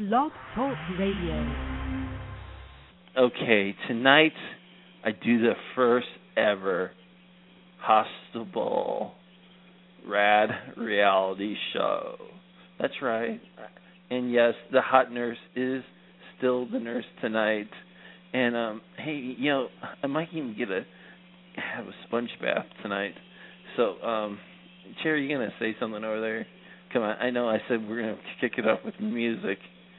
Blog Talk Radio. Okay, tonight I do the first ever Hostable Rad reality show. That's right. And yes, the hot nurse is still the nurse tonight. And hey, you know, I might even have a sponge bath tonight. So, Cherry, you gonna say something over there? Come on, I know I said we're gonna kick it off with music,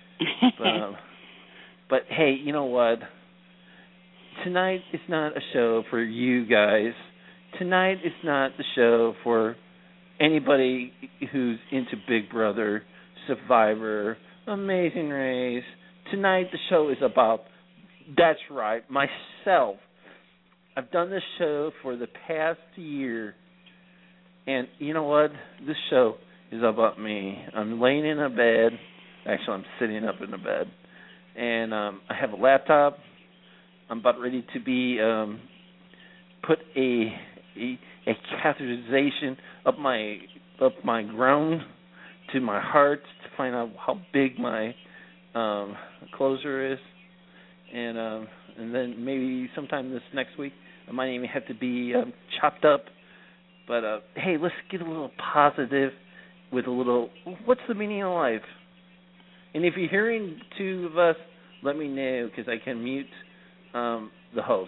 but hey, you know what? Tonight is not a show for you guys. Tonight is not the show for anybody who's into Big Brother, Survivor, Amazing Race. Tonight the show is about, that's right, myself. I've done this show for the past year, and you know what? This show is about me. I'm laying in a bed. Actually, I'm sitting up in a bed, and I have a laptop. I'm about ready to be put a catheterization up my groin to my heart to find out how big my closer is, and then maybe sometime this next week I might even have to be chopped up. But hey, let's get a little positive with a little, what's the meaning of life? And if you're hearing two of us, let me know, because I can mute the host.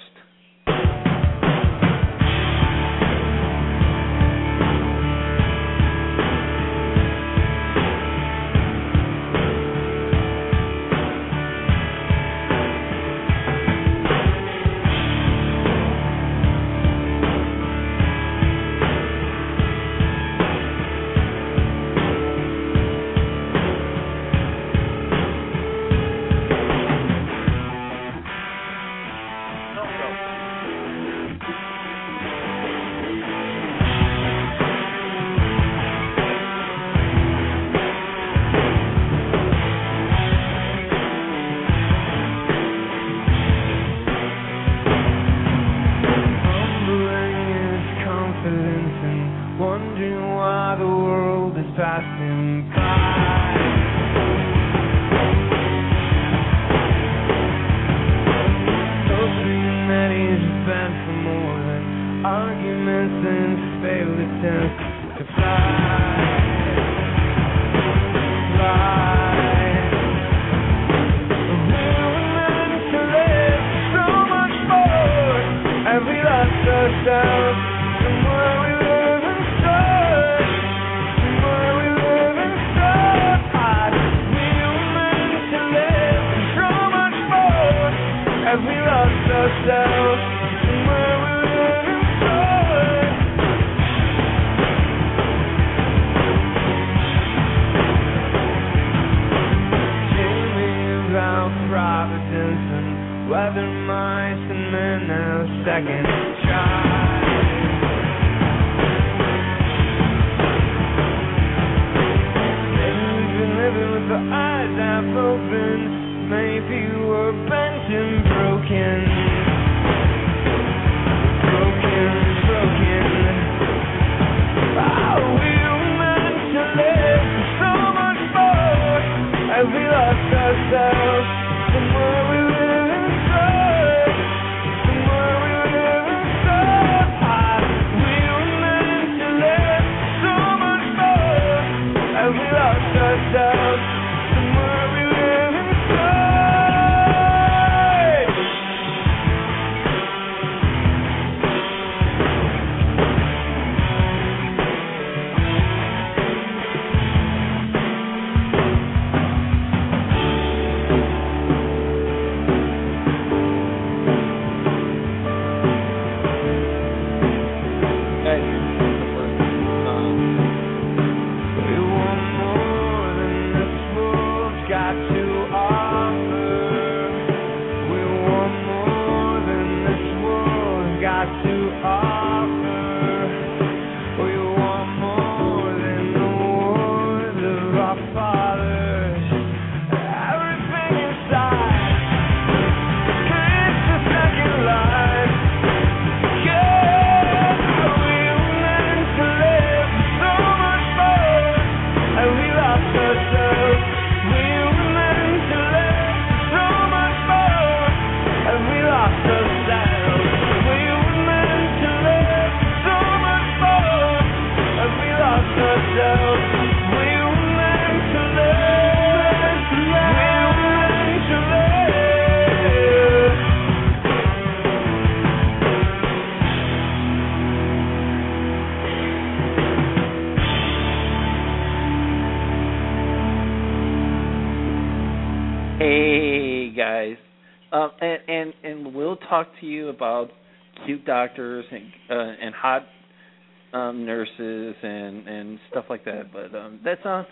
Hey guys, and we'll talk to you about cute doctors and hot nurses and stuff like that. But that's not.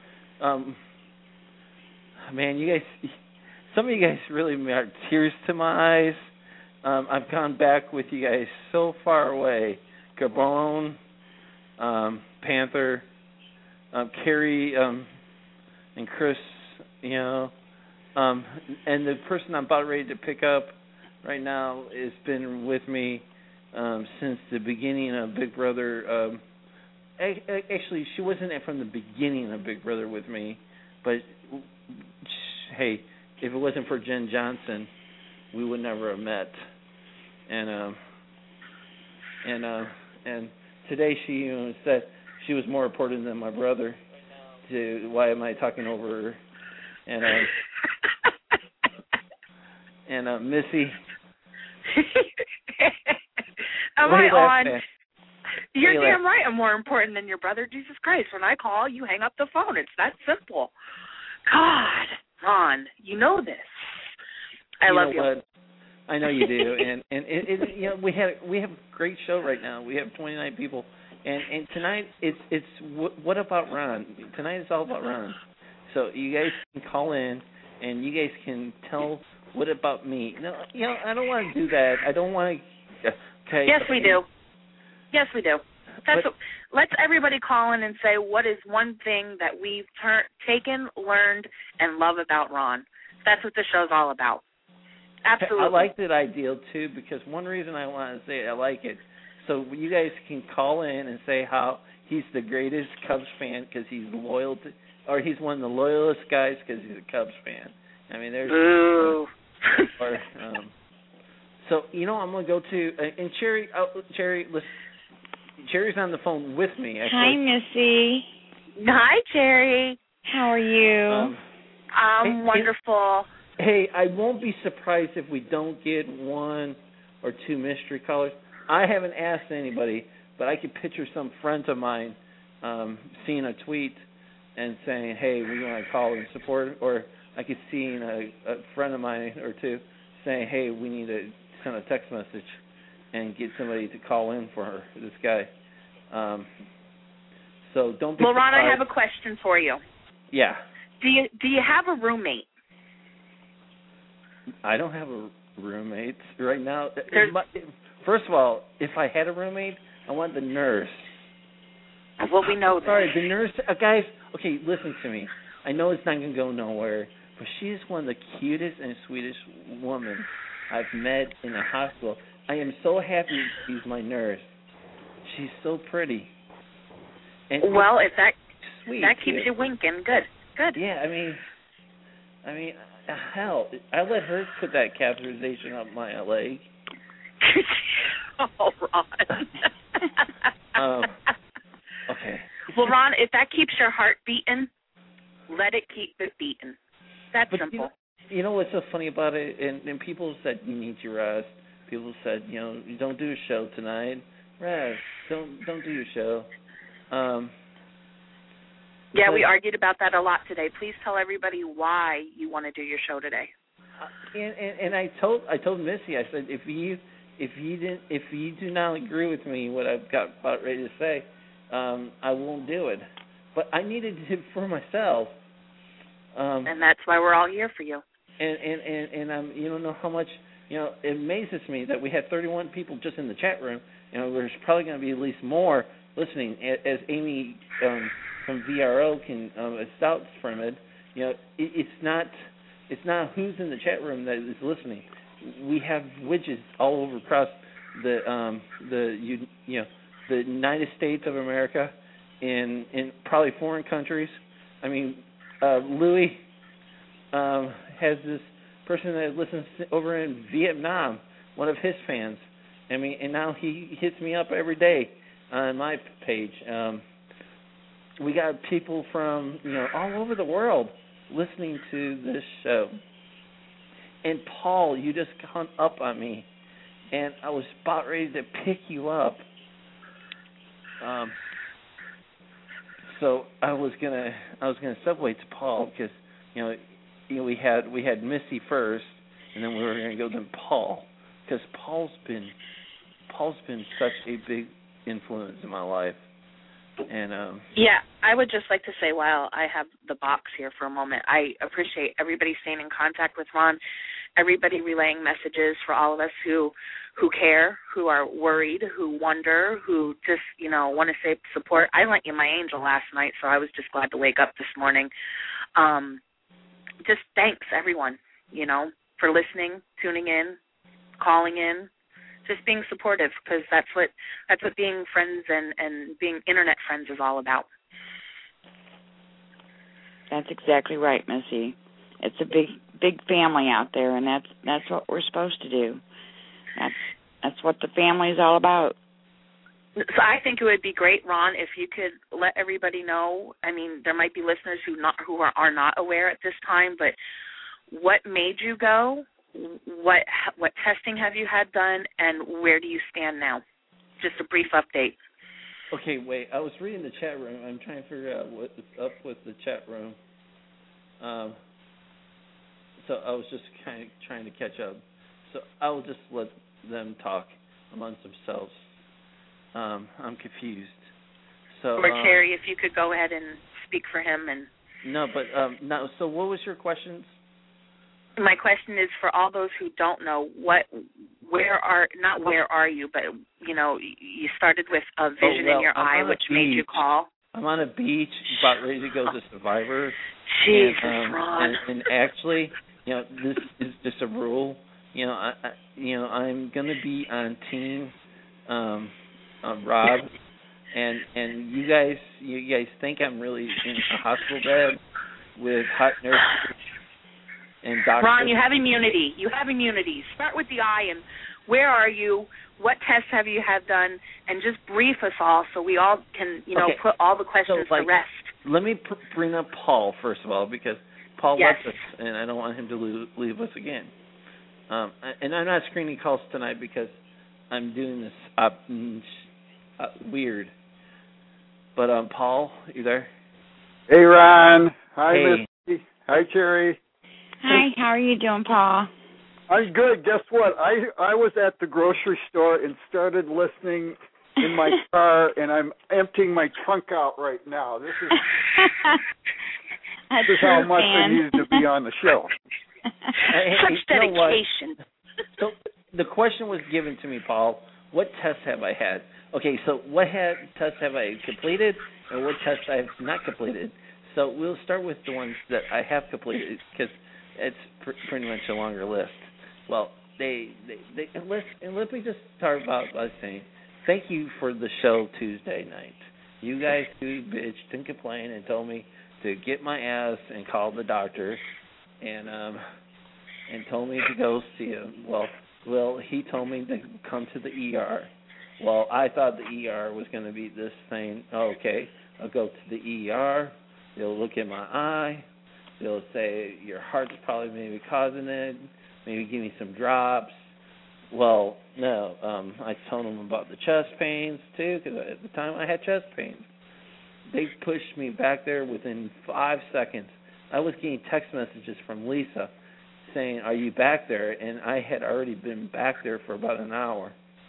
Man, you guys, some of you guys really brought tears to my eyes. I've gone back with you guys so far away. Gabon, Panther, Carrie, and Chris, you know. And the person I'm about ready to pick up right now has been with me since the beginning of Big Brother. Actually, she wasn't from the beginning of Big Brother with me, but hey, if it wasn't for Jen Johnson, we would never have met. And today she said she was more important than my brother. Why am I talking over her? And Missy. Am I on? At? You're damn right. I'm more important than your brother. Jesus Christ! When I call, you hang up the phone. It's that simple. God, Ron, you know this. I love you. What? I know you do, and it we have a great show right now. We have 29 people, and tonight it's what about Ron? Tonight it's all about Ron. So you guys can call in, and you guys can tell what about me. No, I don't want to do that. I don't want to. Okay. Yes, we do. Yes, we do. Let's everybody call in and say what is one thing that we've taken, learned, and love about Ron. That's what the show's all about. Absolutely. I like that idea, too, because one reason I want to say I like it, so you guys can call in and say how he's the greatest Cubs fan because he's loyal to, or he's one of the loyalist guys because he's a Cubs fan. I mean, there's... Boo. So, I'm going to go to... and Cherry, listen, Cherry's on the phone with me. Actually. Hi, Missy. Hi, Cherry. How are you? I'm wonderful. Hey, I won't be surprised if we don't get one or two mystery callers. I haven't asked anybody, but I could picture some friends of mine seeing a tweet and saying, hey, we want to call and support, or I could see a friend of mine or two saying, hey, we need to send a text message and get somebody to call in for this guy. So don't be surprised. Ron, I have a question for you. Yeah. Do you have a roommate? I don't have a roommate right now. First of all, if I had a roommate, I want the nurse. Well, we know that. Sorry, the nurse. Guys, okay, listen to me. I know it's not going to go nowhere, but she's one of the cutest and sweetest women I've met in a hospital. I am so happy she's my nurse. She's so pretty. And well, if that keeps too. You winking, good. Yeah, I mean, hell, I let her put that catheterization up my leg. Oh, Ron. Okay. Well, Ron, if that keeps your heart beating, let it keep it beating. That's simple. You know what's so funny about it? And people said you need to rest. People said, you don't do a show tonight. Rest. Don't do your show. Yeah, we argued about that a lot today. Please tell everybody why you want to do your show today. And I told Missy, I said, if you do not agree with me what I've got about ready to say, I won't do it. But I needed it for myself. And that's why we're all here for you. And you don't know how much, it amazes me that we had 31 people just in the chat room. There's probably going to be at least more listening. As Amy from VRO can vouch from it, it's not who's in the chat room that is listening. We have widgets all over across the United States of America, in probably foreign countries. I mean, Louis has this person that listens over in Vietnam, one of his fans. I mean, and now he hits me up every day on my page. We got people from all over the world listening to this show. And Paul, you just hung up on me, and I was about ready to pick you up. So I was gonna segue to Paul because we had Missy first, and then we were going to go to Paul, because Paul's been such a big influence in my life. And yeah, I would just like to say, while I have the box here for a moment, I appreciate everybody staying in contact with Ron, everybody relaying messages for all of us who care, who are worried, who wonder, who just, want to say support. I lent you my angel last night, so I was just glad to wake up this morning. Just thanks, everyone, for listening, tuning in, calling in, just being supportive, because that's what being friends and being internet friends is all about. That's exactly right, Missy. It's a big family out there, and that's what we're supposed to do. That's what the family is all about. So I think it would be great, Ron, if you could let everybody know. I mean, there might be listeners who are not aware at this time, but what made you go? What testing have you had done, and where do you stand now? Just a brief update. Okay, wait. I was reading the chat room. I'm trying to figure out what is up with the chat room. So I was just kind of trying to catch up. So I will just let them talk amongst themselves. I'm confused. So, or Terry, if you could go ahead and speak for him. And no, but no. So what was your question? My question is for all those who don't know, where are you, but you started with a vision in your eye, which made you call. I'm on a beach, about ready to go to Survivor. Jesus, Ron. And actually, this is just a rule. I'm gonna be on team Rob, and you guys think I'm really in a hospital bed with hot nurses and doctors. Ron, you have immunity. Start with the eye, and where are you? What tests have you had done? And just brief us all so we all can, put all the questions to rest. Let me bring up Paul, first of all, because Paul yes. left us, and I don't want him to leave us again. And I'm not screening calls tonight because I'm doing this weird. But, Paul, you there? Hey, Ron. Hi, hey. Misty. Hi, Cherry. Hi, how are you doing, Paul? I'm good. Guess what? I was at the grocery store and started listening in my car, and I'm emptying my trunk out right now. This is how much I needed to be on the show. Such dedication. So the question was given to me, Paul. What tests have I had? Okay, so what tests have I completed, and what tests I have not completed? So we'll start with the ones that I have completed, because it's pretty much a longer list. Well, let me just start by saying thank you for the show Tuesday night. You guys who bitched and complained and told me to get my ass and call the doctor, and told me to go see him. Well, he told me to come to the ER. Well, I thought the ER was going to be this thing. Okay, I'll go to the ER. They'll look at my eye. They'll say your heart's probably maybe causing it. Maybe give me some drops. Well, no. I told them about the chest pains too, because at the time I had chest pains. They pushed me back there within 5 seconds. I was getting text messages from Lisa saying, "Are you back there?" And I had already been back there for about an hour.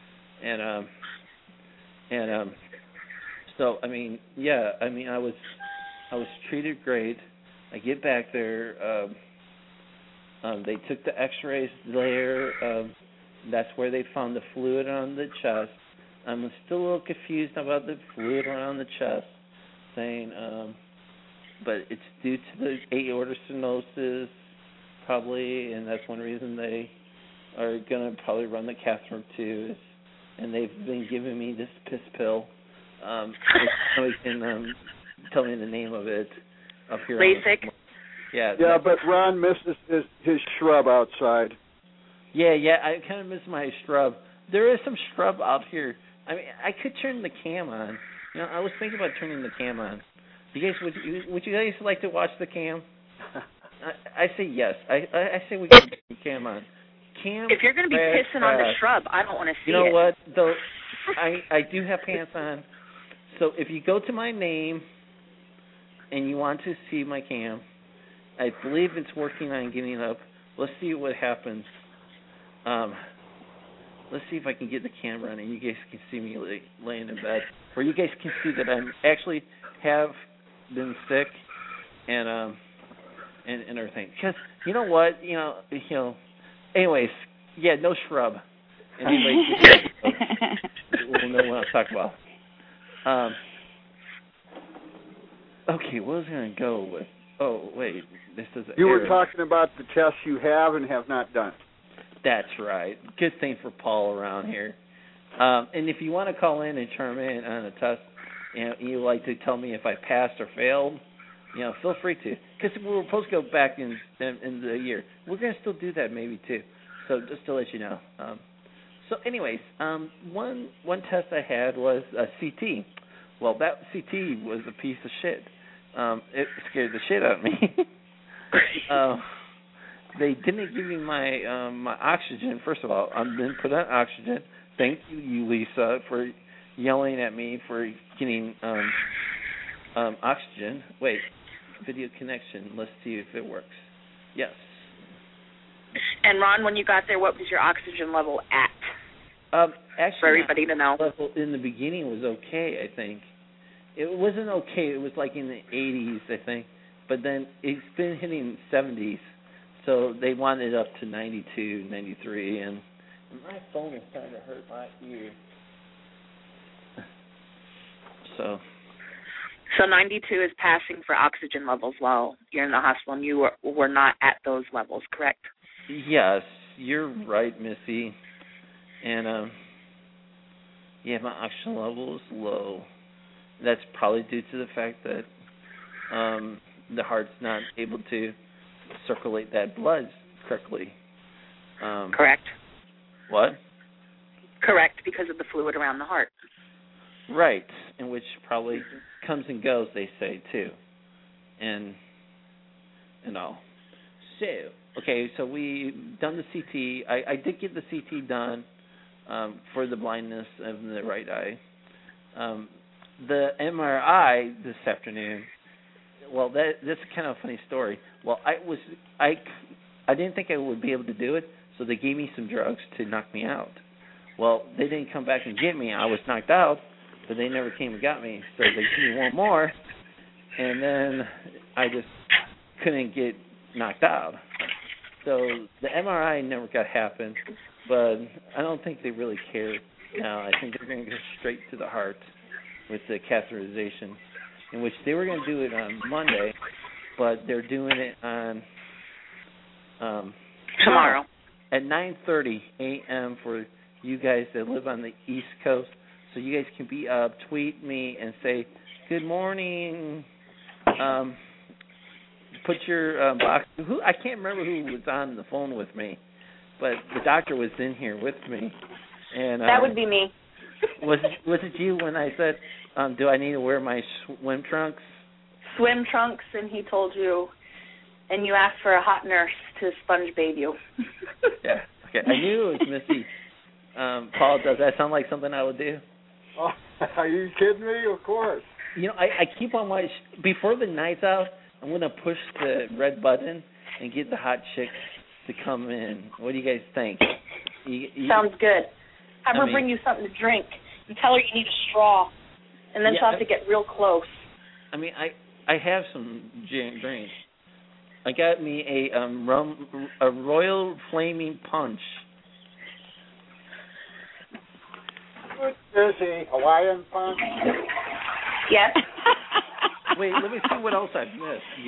So I mean, I was treated great. I get back there. They took the X-rays there. That's where they found the fluid on the chest. I'm still a little confused about the fluid around the chest, saying, but it's due to the aortic stenosis, probably, and that's one reason they are going to probably run the catheter too. And they've been giving me this piss pill. Somebody can tell me the name of it up here. Lasik. Yeah, but Ron misses his shrub outside. Yeah, I kind of miss my shrub. There is some shrub out here. I mean, I could turn the cam on. I was thinking about turning the cam on. You guys, would you guys like to watch the cam? I say yes. I say we can turn the cam on. If you're going to be pissing on the shrub, I don't want to see it. You know what? Though, I do have pants on. So if you go to my name and you want to see my cam, I believe it's working on getting up. Let's see what happens. Let's see if I can get the camera on and you guys can see me laying in bed, or you guys can see that I'm actually have been sick and everything. Because you know what, anyways, yeah, no shrub. Anybody will know what I'm talking about. Okay, what was I going to go with? Oh, wait, this is. You were talking about the tests you have and have not done. That's right. Good thing for Paul around here. And if you want to call in and chime in on a test, you like to tell me if I passed or failed, feel free to. Because we're supposed to go back in the year. We're going to still do that maybe too. So just to let you know. So anyways, one test I had was a CT. Well, that CT was a piece of shit. It scared the shit out of me. They didn't give me my my oxygen. First of all, I didn't put on oxygen. Thank you, Lisa, for yelling at me for getting oxygen. Wait, video connection. Let's see if it works. Yes. And Ron, when you got there, what was your oxygen level at? Actually, for everybody to know. Level in the beginning was okay, I think. It wasn't okay. It was like in the 80s, I think. But then it's been hitting 70s. So they wanted it up to 92, 93, and my phone is starting to hurt my ear. So 92 is passing for oxygen levels while you're in the hospital, and you were not at those levels, correct? Yes, you're right, Missy. And yeah, my oxygen level is low. That's probably due to the fact that the heart's not able to circulate that blood correctly. Correct. What? Correct, because of the fluid around the heart. Right, and which probably comes and goes, they say, too. And all. So, okay, so we done the CT. I did get the CT done for the blindness of the right eye. The MRI this afternoon, well, that's kind of a funny story. Well, I didn't think I would be able to do it, so they gave me some drugs to knock me out. Well, they didn't come back and get me. I was knocked out, but they never came and got me. So they gave me one more, and then I just couldn't get knocked out. So the MRI never got happen, but I don't think they really care now. I think they're going to go straight to the heart with the catheterization, in which they were going to do it on Monday, but they're doing it on tomorrow at 9:30 a.m. for you guys that live on the East Coast. So you guys can be up, tweet me, and say, good morning. Put your box. I can't remember who was on the phone with me, but the doctor was in here with me. And that would be me. Was it you when I said, do I need to wear my swim trunks? Swim trunks, and he told you, and you asked for a hot nurse to sponge bathe you. Yeah. Okay. I knew it was Missy. Paul, does that sound like something I would do? Oh, are you kidding me? Of course. I keep on my before the night's out. I'm gonna push the red button and get the hot chicks to come in. What do you guys think? Sounds good. Have her bring you something to drink. You tell her you need a straw, and then she'll have to get real close. I mean, I have some drinks. I got me a Royal Flaming Punch. There's a Hawaiian Punch. Yes. Wait, let me see what else I've missed, you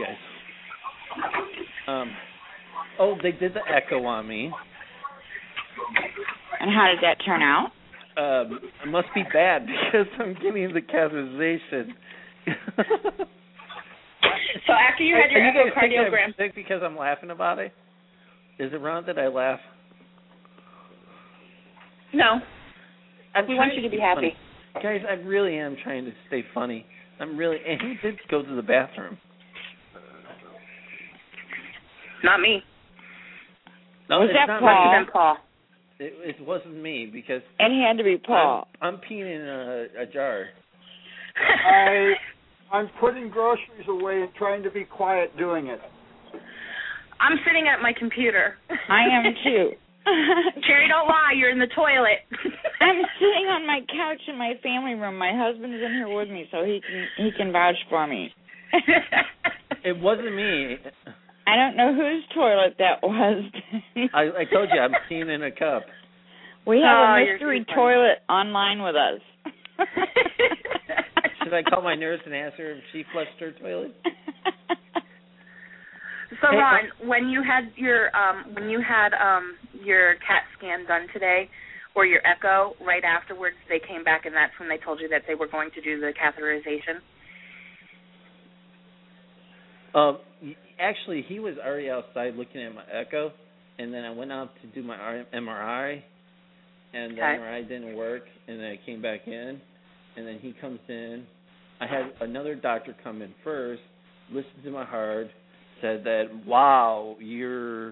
guys. They did the echo on me. And how did that turn out? It must be bad because I'm getting the catheterization. So after you had your echocardiogram, I'm sick because I'm laughing about it? Is it wrong that I laugh? No. We want you to be happy. Guys, I really am trying to stay funny. And he did go to the bathroom. Not me. No, was it's that not Paul? me. It's Paul. It wasn't me because. And he had to be Paul. I'm peeing in a jar. I'm putting groceries away and trying to be quiet doing it. I'm sitting at my computer. I am too. Cherry, don't lie. You're in the toilet. I'm sitting on my couch in my family room. My husband is in here with me, so he can vouch for me. It wasn't me. I don't know whose toilet that was. I told you, I'm peeing in a cup. We have a mystery toilet online with us. Should I call my nurse and ask her if she flushed her toilet? So Ron, when you had your CAT scan done today, or your echo, right afterwards they came back, and that's when they told you that they were going to do the catheterization? Actually, he was already outside looking at my echo, and then I went out to do my MRI, and the MRI didn't work, and then I came back in, and then he comes in. I had another doctor come in first, listened to my heart, said that, wow, your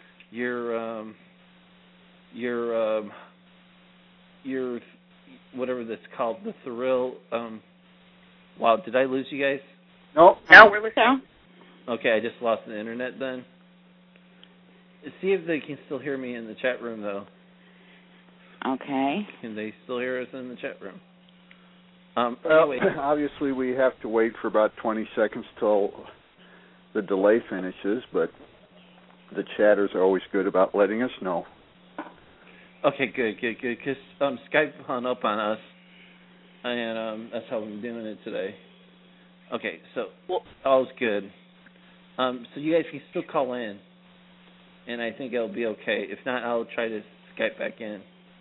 whatever that's called, the thrill. Wow, did I lose you guys? No, we're listening. Okay, I just lost the internet then. See if they can still hear me in the chat room, though. Okay. Can they still hear us in the chat room? Anyway. Obviously, we have to wait for about 20 seconds till the delay finishes, but the chatters are always good about letting us know. Okay, good, because Skype hung up on us, and that's how I'm doing it today. Okay, so all's good. So you guys can still call in, and I think it'll be okay. If not, I'll try to Skype back in.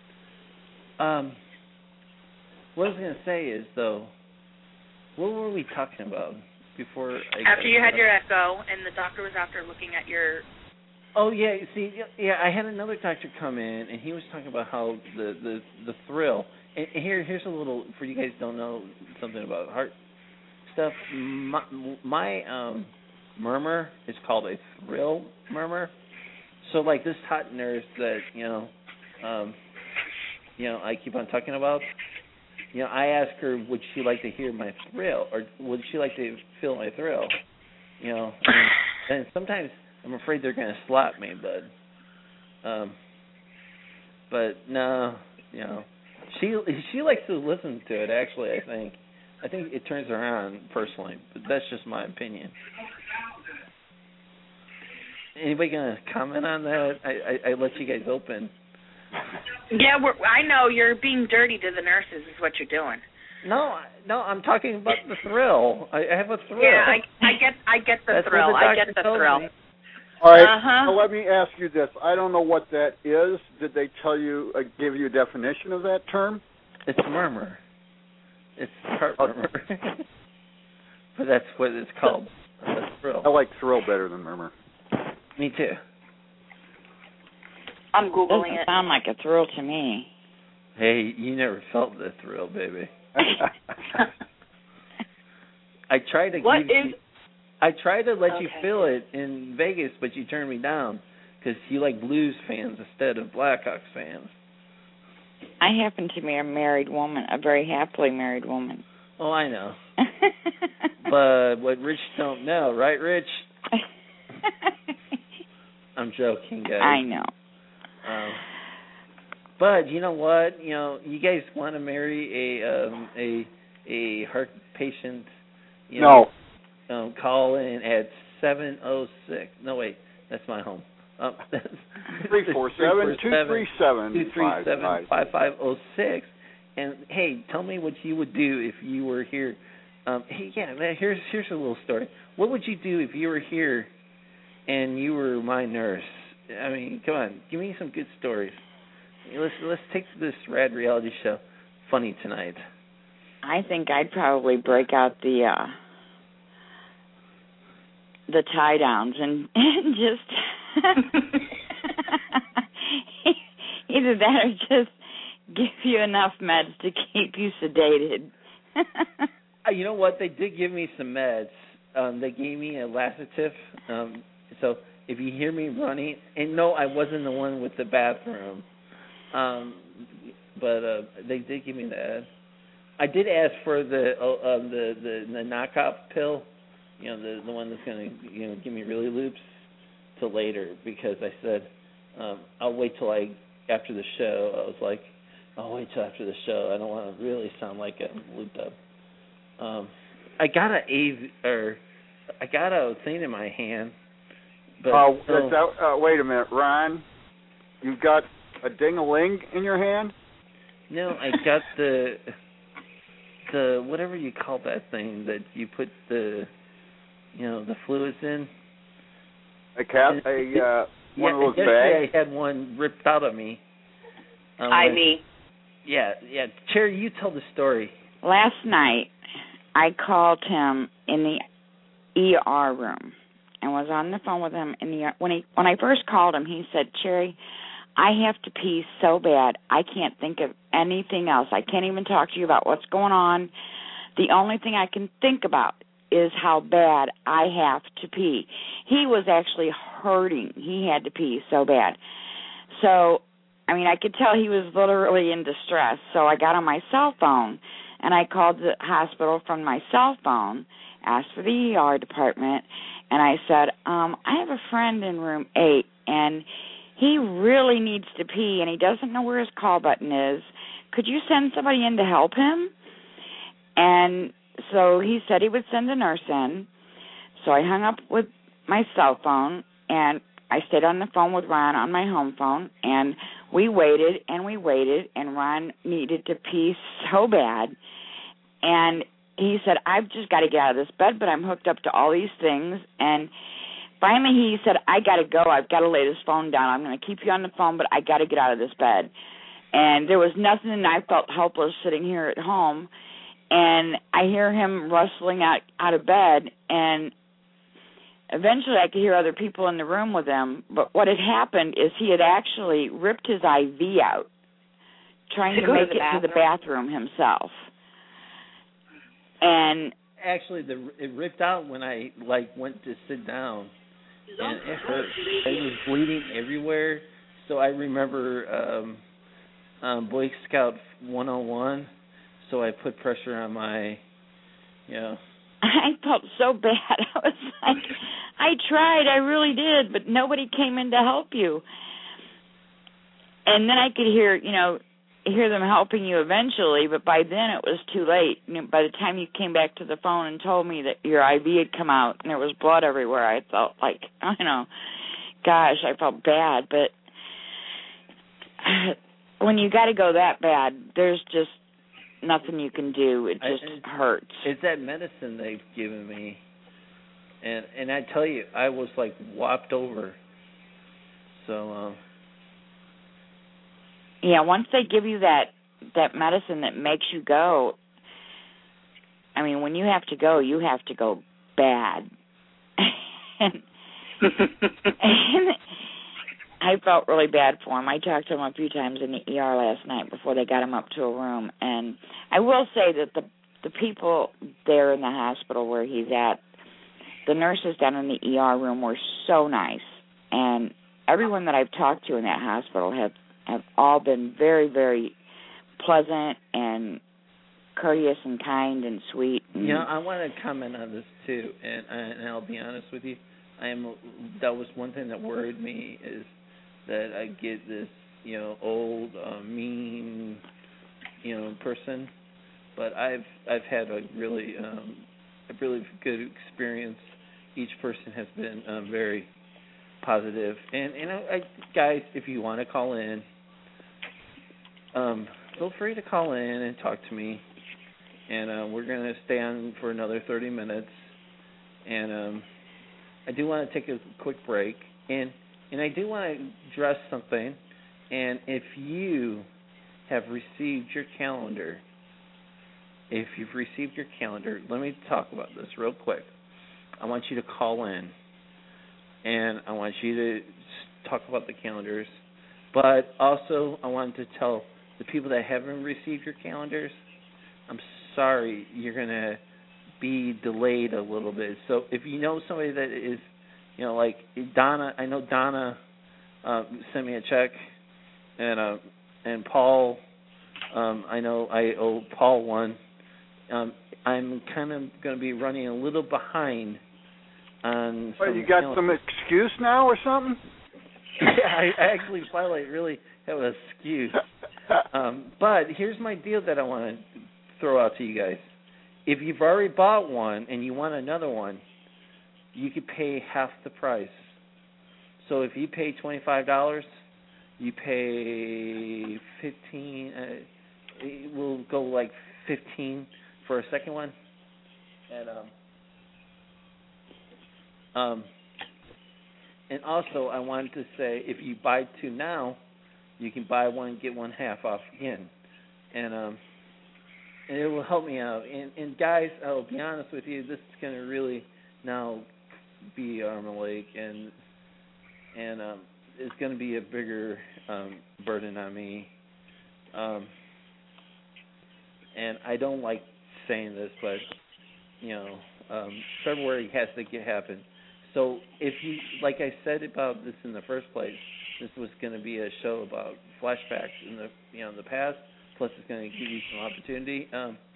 What I was going to say is, though, what were we talking about before? After you had your echo, and the doctor was out there looking at your... Oh, yeah, see, I had another doctor come in, and he was talking about how the thrill. And here's a little, for you guys who don't know something about heart stuff, my murmur is called a thrill murmur. So, like this hot nurse that, I keep on talking about, I asked her, would she like to hear my thrill, or would she like to feel my thrill? And sometimes I'm afraid they're going to slap me, but no, she likes to listen to it. Actually, I think it turns her on personally, but that's just my opinion. Anybody going to comment on that? I let you guys open. Yeah, I know you're being dirty to the nurses is what you're doing. No, I'm talking about the thrill. I have a thrill. Yeah, I get the thrill. I get the thrill. Me. All right. Now let me ask you this. I don't know what that is. Did they tell you, give you a definition of that term? It's murmur. It's heart murmur. But that's what it's called. A thrill. I like thrill better than murmur. Me too. I'm Googling it. Doesn't sound like a thrill to me. Hey, you never felt the thrill, baby. I tried to let you feel it in Vegas, but you turned me down because you like Blues fans instead of Blackhawks fans. I happen to be a married woman, a very happily married woman. Oh, I know. But what Rich don't know, right, Rich? I'm joking, guys. I know. But you know what? You guys want to marry a heart patient? No. Call in at 706. No, wait, that's my home. 347-237-5506. And hey, tell me what you would do if you were here. Here's a little story. What would you do if you were here and you were my nurse? I mean, come on, give me some good stories. Let's take this rad reality show funny tonight. I think I'd probably break out the tie downs and just either that or just give you enough meds to keep you sedated. You know what? They did give me some meds. They gave me a laxative. So if you hear me running, and no, I wasn't the one with the bathroom. But they did give me that. I did ask for the knockout pill, the one that's going to give me really loops till later because I said I'll wait till after the show. I was like, I'll wait till after the show. I don't want to really sound like I'm looped up. I got a thing in my hand. But wait a minute, Ron. You've got a ding-a-ling in your hand? No, I got the whatever you call that thing that you put the fluids in. One of those bags? I had one ripped out of me. Yeah. Cherry, you tell the story. Last night, I called him in the ER room and was on the phone with him in the ER. When I first called him, he said, Cherry, I have to pee so bad, I can't think of anything else. I can't even talk to you about what's going on. The only thing I can think about is how bad I have to pee. He was actually hurting. He had to pee so bad. So, I could tell he was literally in distress. So I got on my cell phone, and I called the hospital from my cell phone, asked for the ER department, and I said, I have a friend in room 8, and he really needs to pee, and he doesn't know where his call button is. Could you send somebody in to help him? And so he said he would send a nurse in. So I hung up with my cell phone, and I stayed on the phone with Ron on my home phone, and we waited, and Ron needed to pee so bad. And he said, I've just got to get out of this bed, but I'm hooked up to all these things. And finally he said, I got to go. I've got to lay this phone down. I'm going to keep you on the phone, but I got to get out of this bed. And there was nothing, and I felt helpless sitting here at home. And I hear him rustling out of bed, and eventually I could hear other people in the room with him. But what had happened is he had actually ripped his IV out, trying to make it to the bathroom himself. And actually, it ripped out when I went to sit down, and it hurt. It was bleeding everywhere. So I remember Boy Scout 101. So I put pressure on my, I felt so bad. I was like, I tried, I really did, but nobody came in to help you. And then I could hear them helping you eventually, but by then it was too late. By the time you came back to the phone and told me that your IV had come out and there was blood everywhere, I felt like, gosh, I felt bad. But when you got to go that bad, there's just nothing you can do. It just hurts. It's that medicine they've given me. And I tell you, I was whopped over. So, yeah, once they give you that medicine that makes you go, when you have to go bad. and I felt really bad for him. I talked to him a few times in the ER last night before they got him up to a room. And I will say that the people there in the hospital where he's at, the nurses down in the ER room were so nice. And everyone that I've talked to in that hospital have all been very, very pleasant and courteous and kind and sweet. And I want to comment on this too, and I'll be honest with you. That was one thing that worried me is that I get this, old, mean, person. But I've had a really good experience. Each person has been very positive. And guys, if you want to call in, feel free to call in and talk to me. And we're going to stay on for another 30 minutes. And I do want to take a quick break. And I do want to address something. And if you have received your calendar, let me talk about this real quick. I want you to call in. And I want you to talk about the calendars. But also, I want to tell the people that haven't received your calendars, I'm sorry, you're going to be delayed a little bit. So if you know somebody that is, like Donna, I know Donna sent me a check, and Paul, I know I owe Paul one. I'm kind of going to be running a little behind on. Well, you got some excuse now or something? Yeah, I actually finally really have an excuse. But here's my deal that I want to throw out to you guys. If you've already bought one and you want another one, you could pay half the price. So if you pay $25, you pay $15. It will go like $15 for a second one. And also, I wanted to say, if you buy two now, you can buy one, get one half off again. And it will help me out. And guys, I'll be honest with you, this is going to really now be arm and leg, and it's going to be a bigger burden on me. And I don't like saying this, but, February has to happen. So if you, like I said about this in the first place, this was going to be a show about flashbacks in the past, plus it's going to give you some opportunity.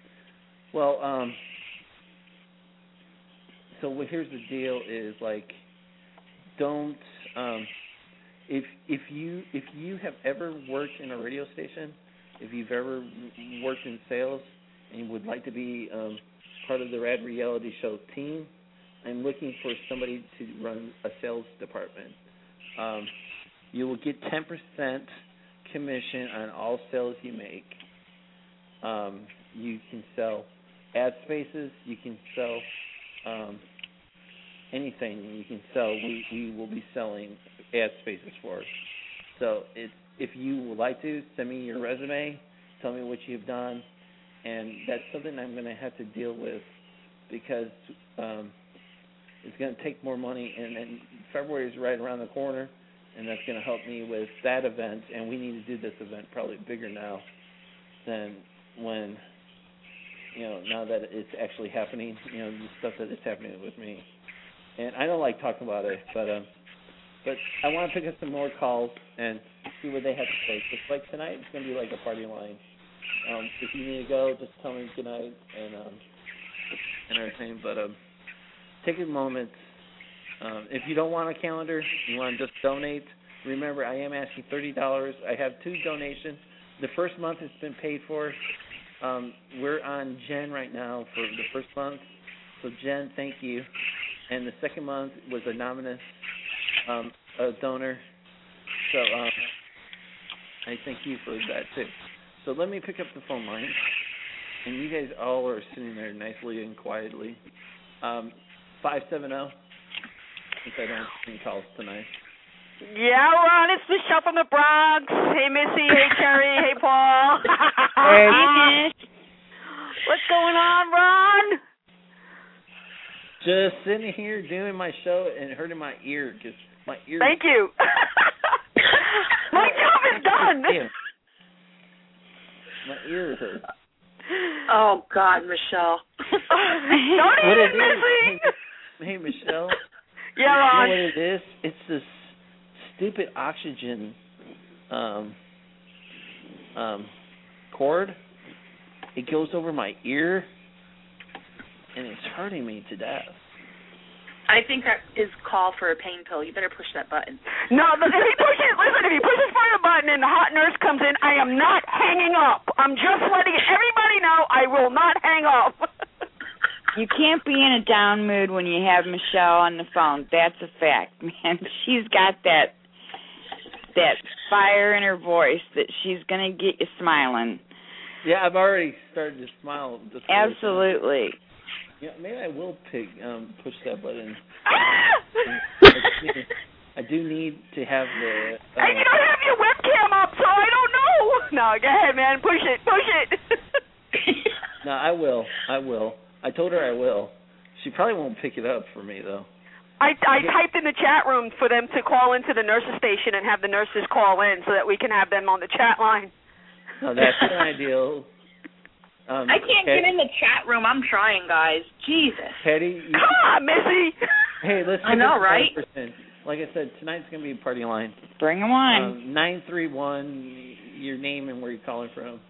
So here's the deal: is like, don't if you have ever worked in a radio station, if you've ever worked in sales and you would like to be part of the Rad Reality Show team, I'm looking for somebody to run a sales department. You will get 10% commission on all sales you make. You can sell ad spaces. You can sell anything you can sell. We will be selling ad spaces for. So if you would like to, send me your resume. Tell me what you've done. And that's something I'm going to have to deal with because it's going to take more money. And then February is right around the corner, and that's going to help me with that event. And we need to do this event probably bigger now than when, now that it's actually happening, the stuff that is happening with me. And I don't like talking about it, but I want to pick up some more calls and see what they have to say. Just like tonight, it's going to be like a party line. If you need to go, just tell me good night and everything. But take a moment. If you don't want a calendar, you want to just donate. Remember, I am asking $30. I have 2 donations. The first month has been paid for. We're on Jen right now for the first month. So, Jen, thank you. And the second month was anonymous donor. So I thank you for that, too. So let me pick up the phone line. And you guys all are sitting there nicely and quietly. 570. Since I don't have any calls tonight. Yeah, Ron, it's Michelle from the Bronx. Hey, Missy. Hey, Cherry. Hey, Paul. Hey, Miss. What's going on, Ron? Just sitting here doing my show and hurting my ear because my ear. Thank you. My job is done. My ear hurts. Oh God, Michelle. Don't even, Missy. Hey, Michelle. Yeah, Ron. You know what it is? It's this stupid oxygen cord. It goes over my ear, and it's hurting me to death. I think that is call for a pain pill. You better push that button. No, if he pushes for the button and the hot nurse comes in, I am not hanging up. I'm just letting everybody know I will not hang up. You can't be in a down mood when you have Michelle on the phone. That's a fact, man. She's got that fire in her voice that she's going to get you smiling. Yeah, I've already started to smile. Absolutely. Yeah, maybe I will push that button. I do need to have the... and you don't have your webcam up, so I don't know. No, go ahead, man. Push it. No, I will. I told her I will. She probably won't pick it up for me, though. I typed in the chat room for them to call into the nurses station and have the nurses call in so that we can have them on the chat line. No, that's an ideal. I can't get in the chat room. I'm trying, guys. Jesus. Hetty. Come on, Missy. Hey, let's. I know, right? Like I said, tonight's gonna be a party line. Bring them on. 931. Your name and where you're calling from.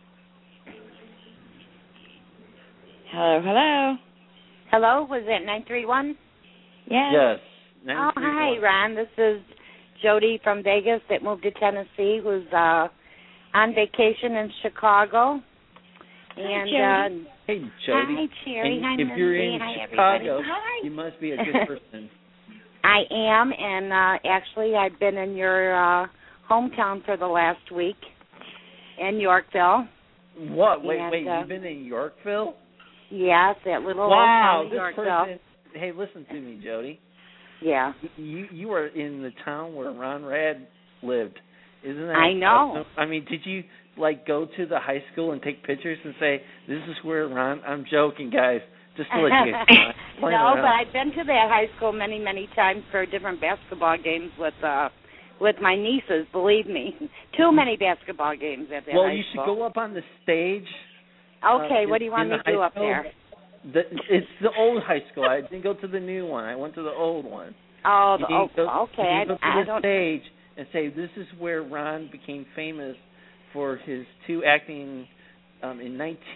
Hello. Hello, was it 931? Yes. Yes. Oh, hi, Ron. This is Jody from Vegas that moved to Tennessee, who's on vacation in Chicago. And hey, Jody. Hi, Cherry. Hi, if you're in Chicago, hi. you must be a good person. I am, and actually I've been in your hometown for the last week in Yorkville. What? Wait, you've been in Yorkville? Yes, that little wow, town in this Yorkville. Person, hey, listen to me, Jody. Yeah. You were in the town where Ron Rad lived. Isn't that I know. Awesome? I mean, did you go to the high school and take pictures and say, this is where Ron, I'm joking, guys, just to let you guys No, but I've been to that high school many, many times for different basketball games with my nieces, believe me. Too many basketball games at that high school. Well, you should go up on the stage. Okay, what do you want me to do up there? It's the old high school. I didn't go to the new one. I went to the old one. Oh, okay. You go to the stage and say, this is where Ron became famous for his two acting in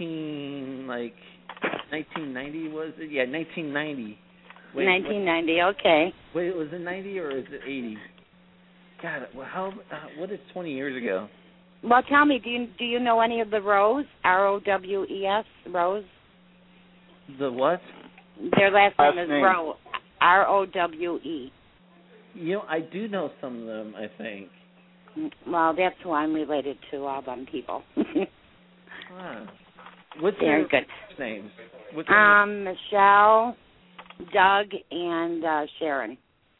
1990, was it? Yeah, 1990. 1990, okay. Wait, was it 90 or is it 80? God, what is 20 years ago? Well, tell me, do you know any of the Rose, R-O-W-E-S, Rose? The what? Their last name is Rowe, R-O-W-E. I do know some of them, I think. Well, that's who I'm related to, all them people. What's Very good names? Michelle, Doug, and Sharon.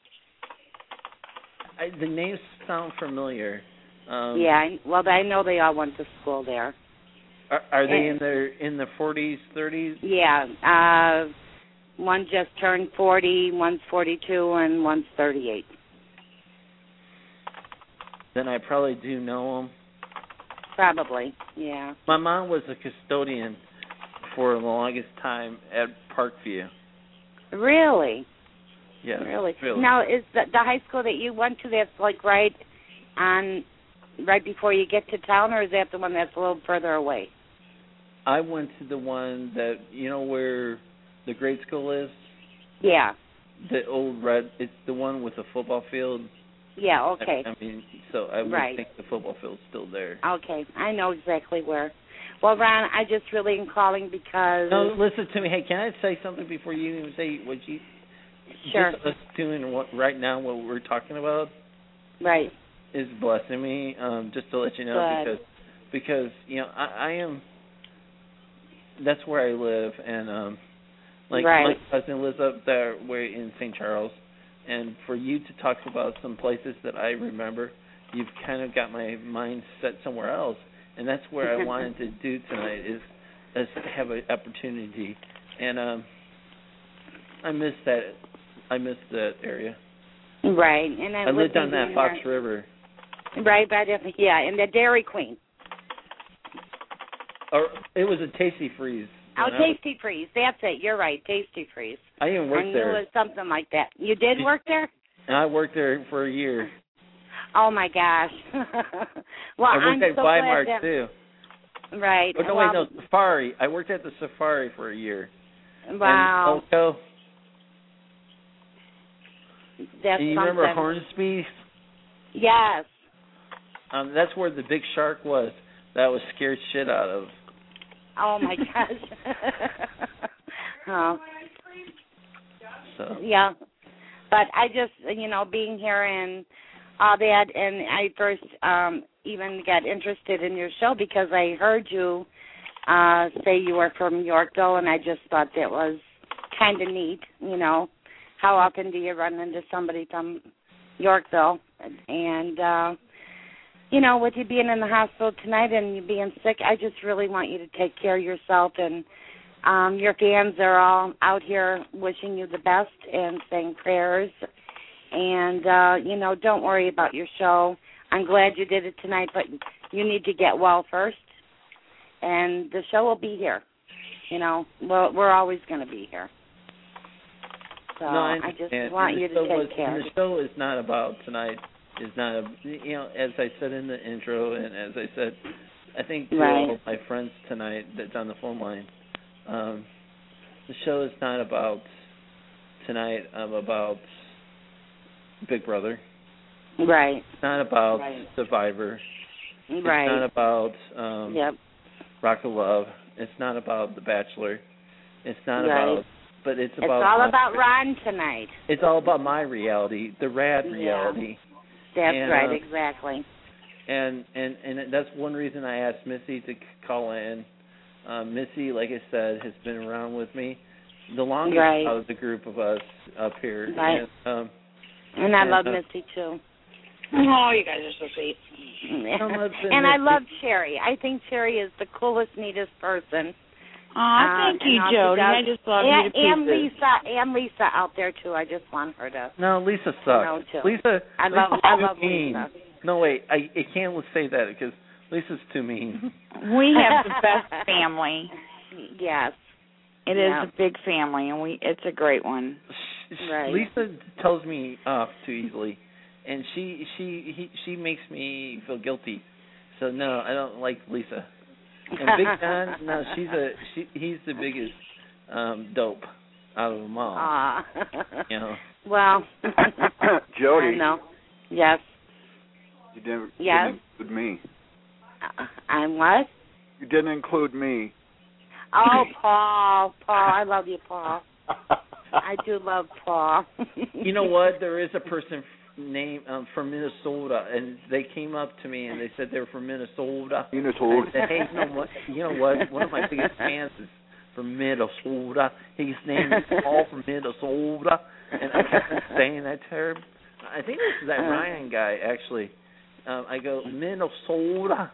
The names sound familiar. Yeah, well, I know they all went to school there. Are they in the 40s, 30s? Yeah. One just turned 40, one's 42, and one's 38. Then I probably do know them. Probably, yeah. My mom was a custodian for the longest time at Parkview. Really? Yeah. Really. Now, is the high school that you went to, that's like right before you get to town, or is that the one that's a little further away? I went to the one that, where the grade school is? Yeah. The old red, it's the one with the football field. Yeah, okay. I mean, so I would think the football field's still there. Okay, I know exactly where. Well, Ron, I just really am calling because... No, listen to me. Hey, can I say something before you even say what you... Sure. Just us doing right now what we're talking about... Right. ...is blessing me, just to let you know. Good. Because I am... That's where I live, and, my cousin lives up there way in St. Charles. And for you to talk about some places that I remember, you've kind of got my mind set somewhere else. And that's where I wanted to do tonight is have an opportunity. And I miss that area. Right. And I lived on that Fox River. Right, but and the Dairy Queen. Or it was a Tasty Freeze. Oh, Tasty Freeze. That's it. You're right. Tasty Freeze. I even worked there. I knew it was something like that. You did work there? And I worked there for a year. Oh, my gosh. Well, I worked at Weimar, too. Right. Oh, no, Safari. I worked at the Safari for a year. Wow. And also, that's you remember Hornsby? Yes. That's where the big shark was that was scared shit out of. Oh, my gosh. Oh. So. Yeah. But I just, being here and all that, and I first even got interested in your show because I heard you say you were from Yorkville, and I just thought that was kind of neat, How often do you run into somebody from Yorkville? And, with you being in the hospital tonight and you being sick, I just really want you to take care of yourself. And your fans are all out here wishing you the best and saying prayers. And, don't worry about your show. I'm glad you did it tonight, but you need to get well first. And the show will be here. We're always going to be here. So I just want you to take care. The show is not about tonight. Is not as I said in the intro, and as I said, I think to all my friends tonight that's on the phone line, the show is not about tonight. About Big Brother. Right. It's not about Survivor. It's Right. not about Yep. Rock of Love. It's not about The Bachelor. It's not Right. about, but it's It's about. all about Ron tonight. It's all about my reality, the rad reality. That's And, right, exactly. And that's one reason I asked Missy to call in. Missy, like I said, has been around with me the longest out of the group of us up here. Right. And I love Missy too. Oh, you guys are so sweet. And I love Sherry. I think Sherry is the coolest, neatest person. Thank you, Jody. I just love you to pieces. And Lisa out there too. I just want her to. No, Lisa sucks. Lisa. I love Lisa. No, wait. I can't say that because Lisa's too mean. We have the best family. Yes. It is a big family, and it's a great one. Right. Lisa tells me off too easily, and she makes me feel guilty. So no, I don't like Lisa. And Big John, no, he's the biggest dope out of them all. You know. Well, Jody. I know. Yes. You didn't include me. I'm what? You didn't include me. Oh, Paul, I love you, Paul. I do love Paul. You know what? There is a person named from Minnesota, and they came up to me and they said they're from Minnesota. Minnesota. I said, hey, you know what? One of my biggest fans is from Minnesota. His name is Paul from Minnesota, and I kept saying that to her. I think this is that Ryan guy, actually. I go, Minnesota.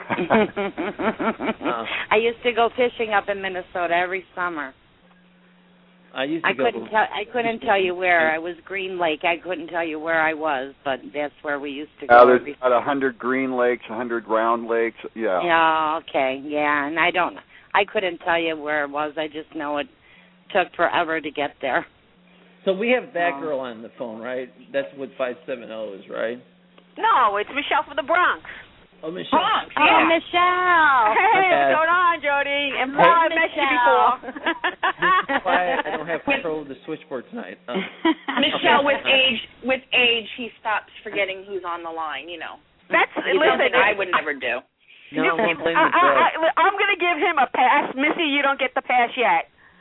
I used to go fishing up in Minnesota every summer. I couldn't tell you where. I was Green Lake. I couldn't tell you where I was, but that's where we used to go. There's about 100 Green Lakes, 100 Round Lakes. Yeah. Yeah. Okay. Yeah, and I couldn't tell you where it was. I just know it took forever to get there. So we have that girl on the phone, right? That's what 570 is, right? No, it's Michelle from the Bronx. Oh, Michelle. Bronx, yeah. Oh, Michelle. Hey, what's going on, Jody? And Paul, I met you before. This is why I don't have control of the switchboard tonight. Michelle, with age, he stops forgetting who's on the line. You know. That's something I would never do. No, I won't blame the girl. I'm going to give him a pass. Missy, you don't get the pass yet.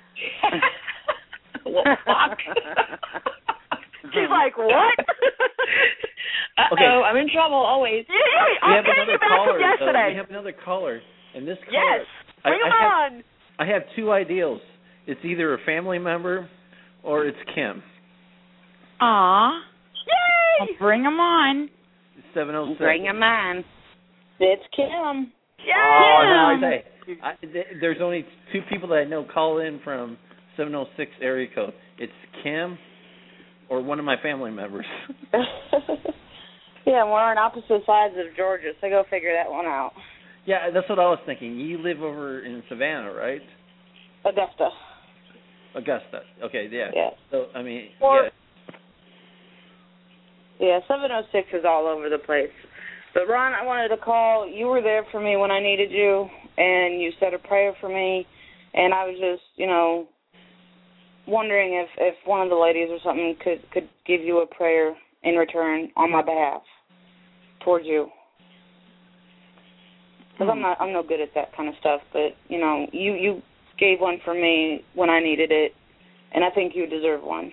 Well, fuck. She's like, what? Okay. I'm in trouble always. I'm getting you back from yesterday. We have another caller, and this caller. Yes, bring him on. I have two ideals. It's either a family member or it's Kim. Aw. Yay! I'll bring him on. 706. Bring him on. It's Kim. Yay! There's only two people that I know call in from 706 area code. It's Kim or one of my family members. Yeah, we're on opposite sides of Georgia, so go figure that one out. Yeah, that's what I was thinking. You live over in Savannah, right? Augusta. Okay, yeah. Yeah. So, I mean, Yeah, 706 is all over the place. But, Ron, I wanted to call. You were there for me when I needed you, and you said a prayer for me, and I was just, wondering if one of the ladies or something could give you a prayer in return on my behalf towards you. Because I'm no good at that kind of stuff, but you gave one for me when I needed it, and I think you deserve one.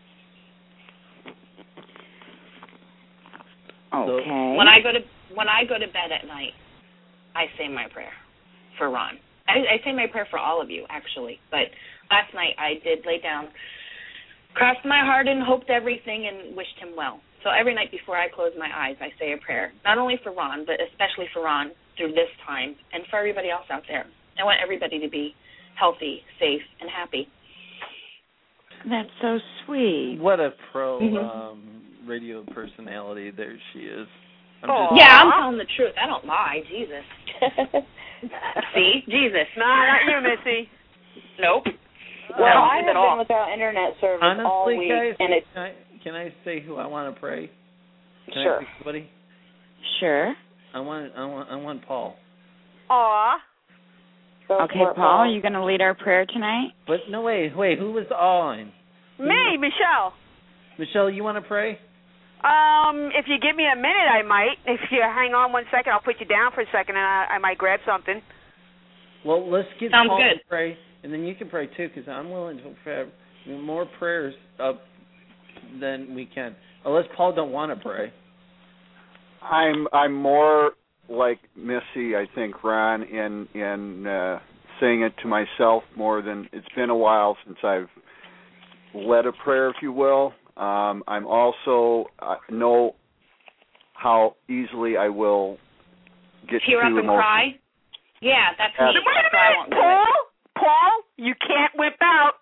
Okay. When I go to bed at night, I say my prayer for Ron. I say my prayer for all of you, actually. But last night I did lay down, crossed my heart and hoped everything and wished him well. So every night before I close my eyes, I say a prayer, not only for Ron, but especially for Ron through this time and for everybody else out there. I want everybody to be healthy, safe, and happy. That's so sweet. What a pro radio personality there she is. I'm telling the truth. I don't lie. Jesus. See? Jesus. No, not you, Missy. Nope. Well, I have been without internet service all week. Guys, and can I say who I want to pray? Sure. I pick somebody? Sure. I want Paul. Aw. Okay, Paul, are you going to lead our prayer tonight? But no, wait, who was on? Me, Michelle. Michelle, you want to pray? If you give me a minute, I might. If you hang on 1 second, I'll put you down for a second, and I might grab something. Well, let's get Sounds Paul good. to pray, and then you can pray too, because I'm willing to pray more prayers up than we can. Unless Paul don't want to pray. I'm more like Missy, I think, Ron, in saying it to myself more than it's been a while since I've led a prayer, if you will. I'm also know how easily I will get tear too up and emotional. cry. Yeah, that's me. Wait a minute, Paul, you can't whip out.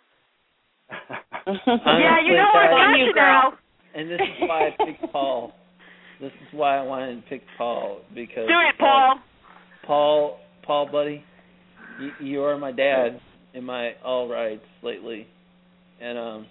Yeah, you know I got you now. And this is why I picked Paul. This is why I wanted to pick Paul, because do it, Paul. Paul, buddy, you are my dad in my all rights lately, and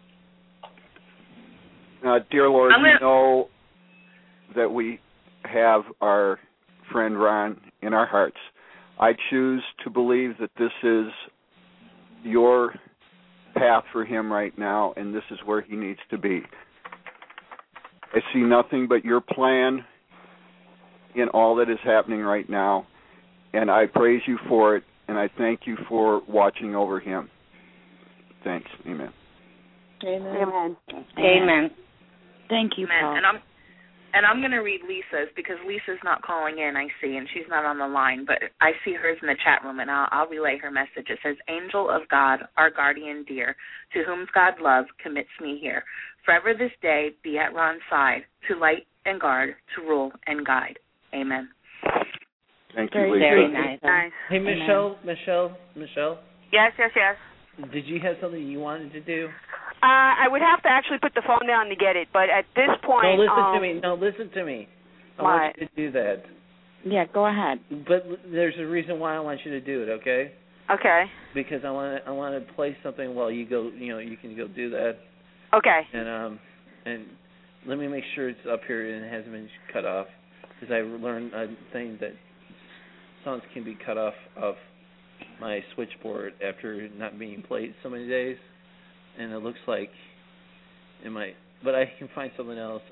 dear Lord, you know that we have our friend Ron in our hearts. I choose to believe that this is your path for him right now, and this is where he needs to be. I see nothing but your plan in all that is happening right now, and I praise you for it, and I thank you for watching over him. Thanks. Amen. Amen. Amen. Amen. Thank you, Paul. And I'm going to read Lisa's, because Lisa's not calling in, I see, and she's not on the line, but I see hers in the chat room, and I'll relay her message. It says, Angel of God, our guardian dear, to whom God love commits me here. Forever this day be at Ron's side, to light and guard, to rule and guide. Amen. Thank you, Lisa. Very nice. Hey, Michelle. Yes. Did you have something you wanted to do? I would have to actually put the phone down to get it, but at this point... listen to me. I What? want you to do that. Yeah, go ahead. But there's a reason why I want you to do it, okay? Okay. Because I want to play something while you go, you can go do that. Okay. And let me make sure it's up here and it hasn't been cut off, because I learned a thing that songs can be cut off of my switchboard after not being played so many days, and it looks like it might, but I can find something else.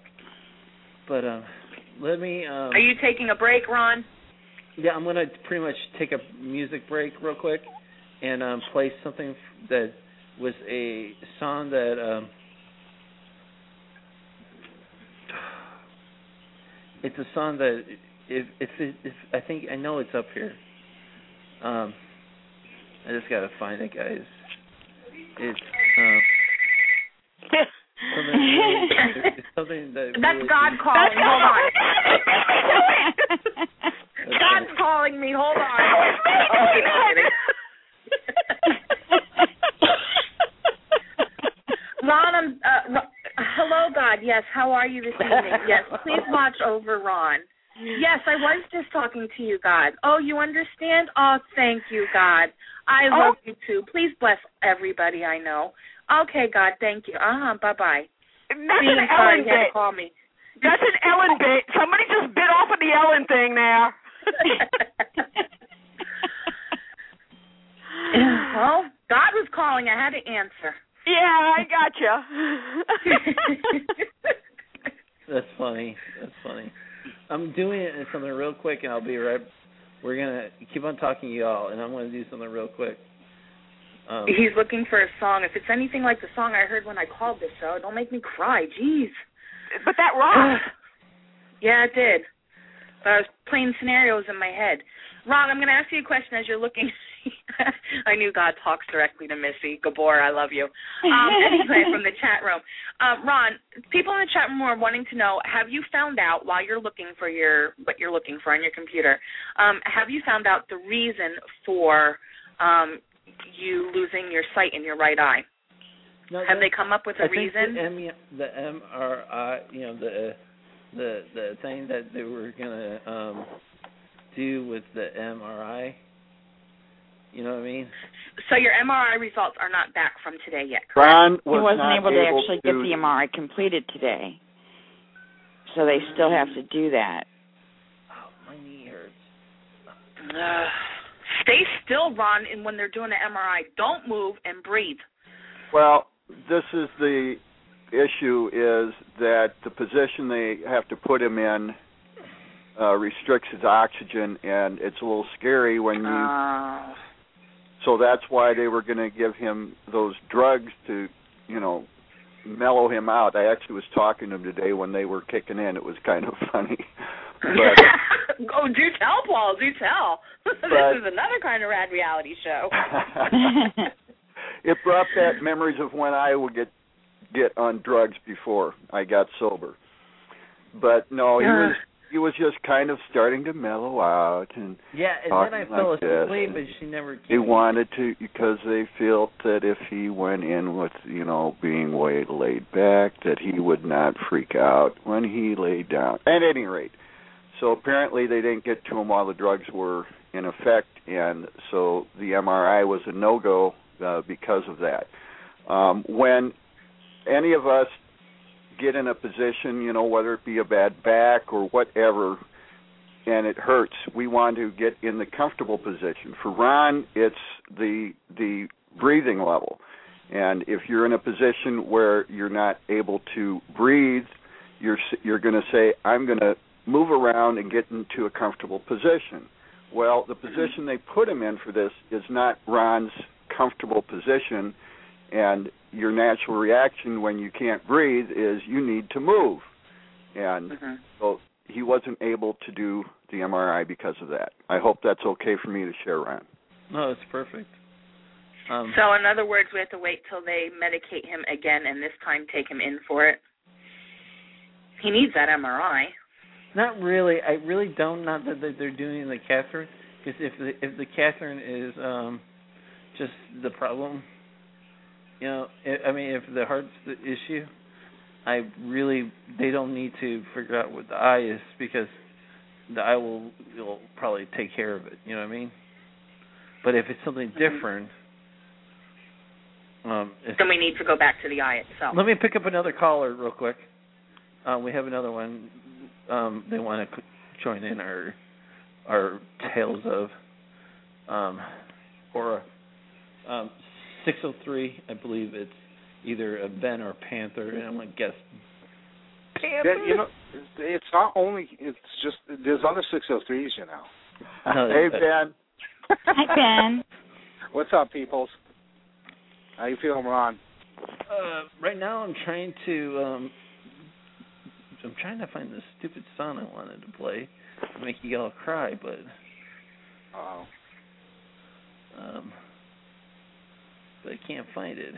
Let me. Are you taking a break, Ron? Yeah, I'm gonna pretty much take a music break real quick and play something that was a song that it's a song that if I think I know it's up here. I just gotta find it, guys. It's something that that's really God calling. Hold on. God's calling me. Hold on. Ron, hello, God. Yes, how are you this evening? Yes, please watch over Ron. Yes, I was just talking to you, God. Oh, you understand? Oh, thank you, God. I love you, too. Please bless everybody I know. Okay, God, thank you. Bye-bye. That's an Ellen bit. Call me. That's an Ellen bit. Somebody just bit off of the Ellen thing there. Well, God was calling. I had to answer. Yeah, I gotcha. That's funny. I'm doing it in something real quick, and I'll be right. We're gonna keep on talking to y'all, and I'm gonna do something real quick. He's looking for a song. If it's anything like the song I heard when I called this show, don't make me cry. Jeez. But that rocked. Yeah, it did. But I was playing scenarios in my head. Ron, I'm going to ask you a question as you're looking. I knew God talks directly to Missy. Gabor, I love you. Anyway, from the chat room. Ron, people in the chat room are wanting to know, have you found out while you're looking for what you're looking for on your computer, have you found out the reason for you losing your sight in your right eye? No, have they come up with a reason? The MRI, the thing that they were gonna do with the MRI. You know what I mean? So your MRI results are not back from today yet, correct? Ron he wasn't able to actually get the MRI completed today. So they still have to do that. Oh, my knee hurts. Stay still, Ron, and when they're doing an MRI, don't move and breathe. Well, this is the issue is that the position they have to put him in restricts his oxygen, and it's a little scary when you. So that's why they were going to give him those drugs to, mellow him out. I actually was talking to him today when they were kicking in. It was kind of funny. But, oh, do tell, Paul. Do tell. This is another kind of rad reality show. It brought back memories of when I would get on drugs before I got sober. But no, he was just kind of starting to mellow out and then I fell asleep, but she never came. He wanted to because they felt that if he went in with being way laid back, that he would not freak out when he laid down. At any rate, so apparently they didn't get to him while the drugs were in effect, and so the MRI was a no-go because of that. When any of us get in a position, whether it be a bad back or whatever, and it hurts, we want to get in the comfortable position. For Ron, it's the breathing level. And if you're in a position where you're not able to breathe, you're going to say, I'm going to move around and get into a comfortable position. Well, the position they put him in for this is not Ron's comfortable position, and your natural reaction when you can't breathe is you need to move. And so he wasn't able to do the MRI because of that. I hope that's okay for me to share, Ron. No, it's perfect. So in other words, we have to wait till they medicate him again and this time take him in for it? He needs that MRI. Not really. I really don't. Not that they're doing the catheter, because if the catheter is just the problem, if the heart's the issue, they don't need to figure out what the eye is, because the eye will probably take care of it. You know what I mean? But if it's something different, then we need to go back to the eye itself. Let me pick up another caller real quick. We have another one. They want to join in our tales of Aura. 603, I believe it's either a Ben or a Panther, and I'm going to guess Panther. It's not only, it's just, there's other 603s, No, hey, Ben. Hi, Ben. What's up, peoples? How you feeling, Ron? Right now I'm trying to find the stupid song I wanted to play to make you all cry, but but I can't find it.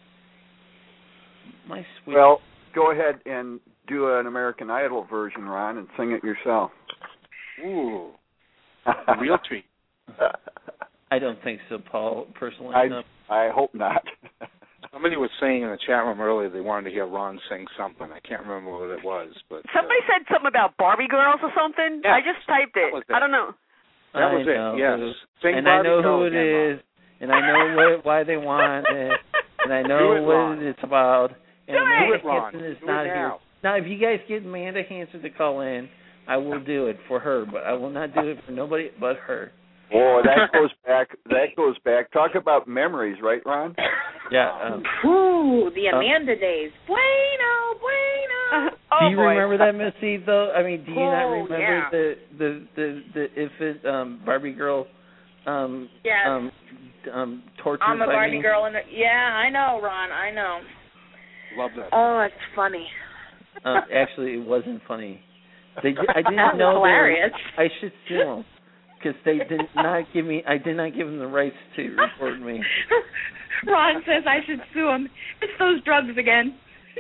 My sweet. Well, go ahead and do an American Idol version, Ron, and sing it yourself. Ooh, a real treat. I don't think so, Paul. Personally, I hope not. Somebody was saying in the chat room earlier they wanted to hear Ron sing something. I can't remember what it was, but somebody said something about Barbie girls or something. Yeah, I just typed it. I don't know. That was it. Yes, sing and Barbie I know girls who it is, and I know why they want it, and I know what it's about. And Amanda Hanson is not here. Now, if you guys get Amanda Hanson to call in, I will do it for her, but I will not do it for nobody but her. Oh, that goes back. Talk about memories, right, Ron? Yeah. The Amanda days. Bueno. Do you remember that, Miss Eve, though? I mean, do you not remember the infant Barbie girl yes. tortured I'm a by Barbie me? girl. I know, Ron. I know. Love that. Oh, it's funny. Actually, it wasn't funny. I didn't know. Hilarious. I should sue them because they did not give me. I did not give them the rights to report me. Ron says I should sue them. It's those drugs again.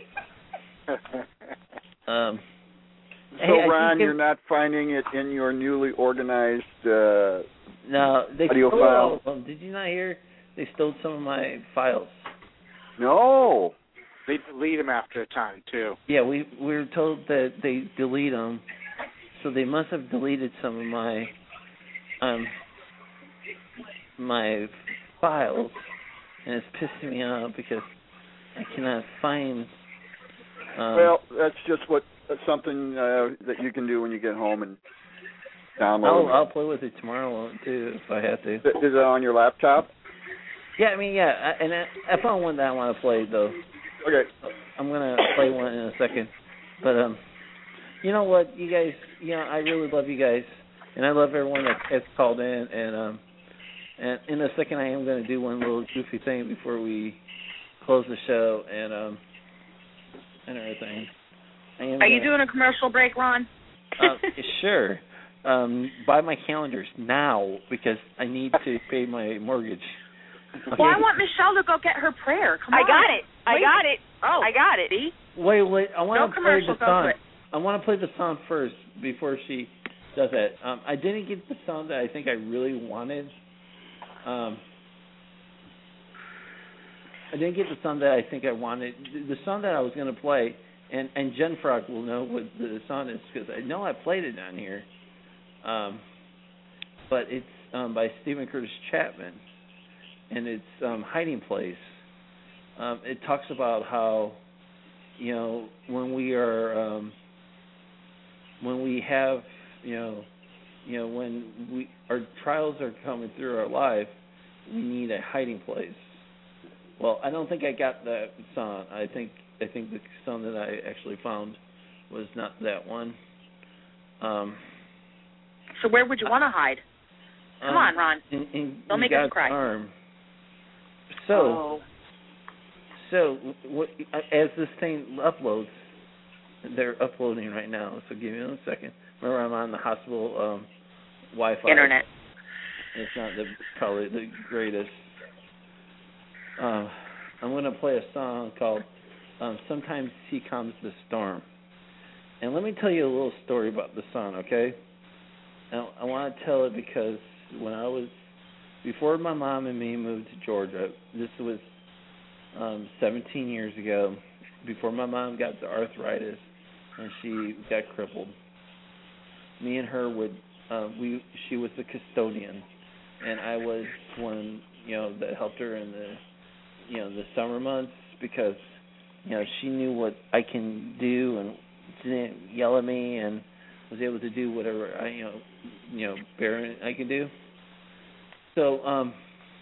So, Ron, you're not finding it in your newly organized no, they audio stole file? all of them. Did you not hear? They stole some of my files. No. They delete them after a time, too. Yeah, we were told that they delete them, so they must have deleted some of my files, and it's pissing me off because I cannot find. Well, that's just something that you can do when you get home and download. I'll play with it tomorrow too if I have to. Is it on your laptop? Yeah, I mean, yeah, and I found one that I want to play though. Okay. I'm gonna play one in a second, but you know what, you guys, I really love you guys, and I love everyone that has called in, and in a second I am gonna do one little goofy thing before we close the show, and everything. Are you doing a commercial break, Ron? Sure. Buy my calendars now because I need to pay my mortgage. Okay. Well, I want Michelle to go get her prayer. Come on. I got it. Oh, I got it. See? Wait. I want to play the song. It. I want to play the song first before she does that. I didn't get the song that I think I really wanted. I didn't get the song that I think I wanted. The song that I was going to play, and Jen Frog will know what the song is because I know I played it on here. But it's by Stephen Curtis Chapman, and it's Hiding Place. It talks about how, when we are, when we have, when our trials are coming through our life, we need a hiding place. Well, I don't think I got that song. I think the song that I actually found was not that one. So where would you want to hide? Come on, Ron. Don't make us cry. Arm. So as this thing uploads, they're uploading right now. So give me a second. Remember, I'm on the hospital Wi-Fi. Internet. It's not probably the greatest. I'm going to play a song called "Sometimes He Comes the Storm," and let me tell you a little story about the song, okay? Now, I want to tell it because before my mom and me moved to Georgia, this was 17 years ago, before my mom got the arthritis and she got crippled. Me and her she was the custodian, and I was one, that helped her in the summer months because, she knew what I can do and didn't yell at me and was able to do whatever I could do. So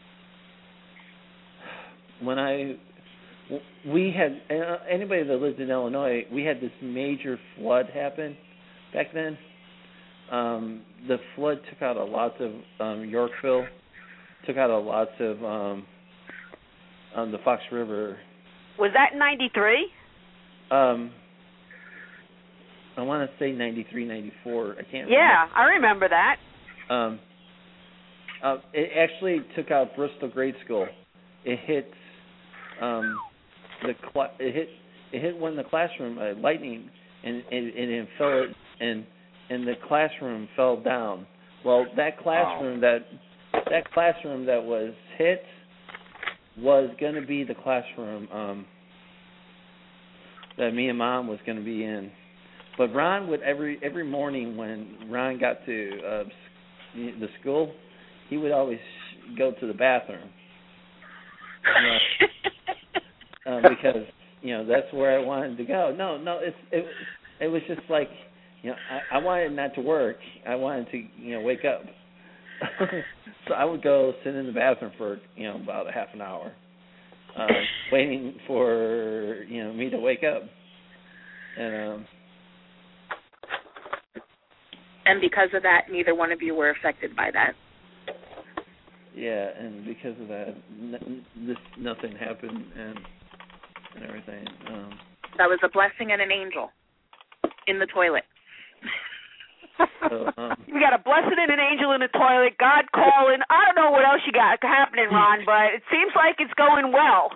we had anybody that lived in Illinois, we had this major flood happen back then. The flood took out a lot of Yorkville, took out a lot of the Fox River. Was that in 93? I want to say 93, 94. I can't remember. Yeah, I remember that. It actually took out Bristol Grade School. It hit it hit one of the classroom lightning, and it fell and the classroom fell down. Well, that classroom that classroom that was hit was going to be the classroom that me and Mom was going to be in. But Ron would every morning when Ron got to the school, he would always go to the bathroom because that's where I wanted to go. No, it was just like I wanted not to work. I wanted to wake up. So I would go sit in the bathroom for about a half an hour, waiting for me to wake up, and because of that, neither one of you were affected by that. Yeah, and because of that, nothing happened and everything. That was a blessing and an angel in the toilet. So, we got a blessing and an angel in the toilet, God calling. I don't know what else you got happening, Ron, but it seems like it's going well.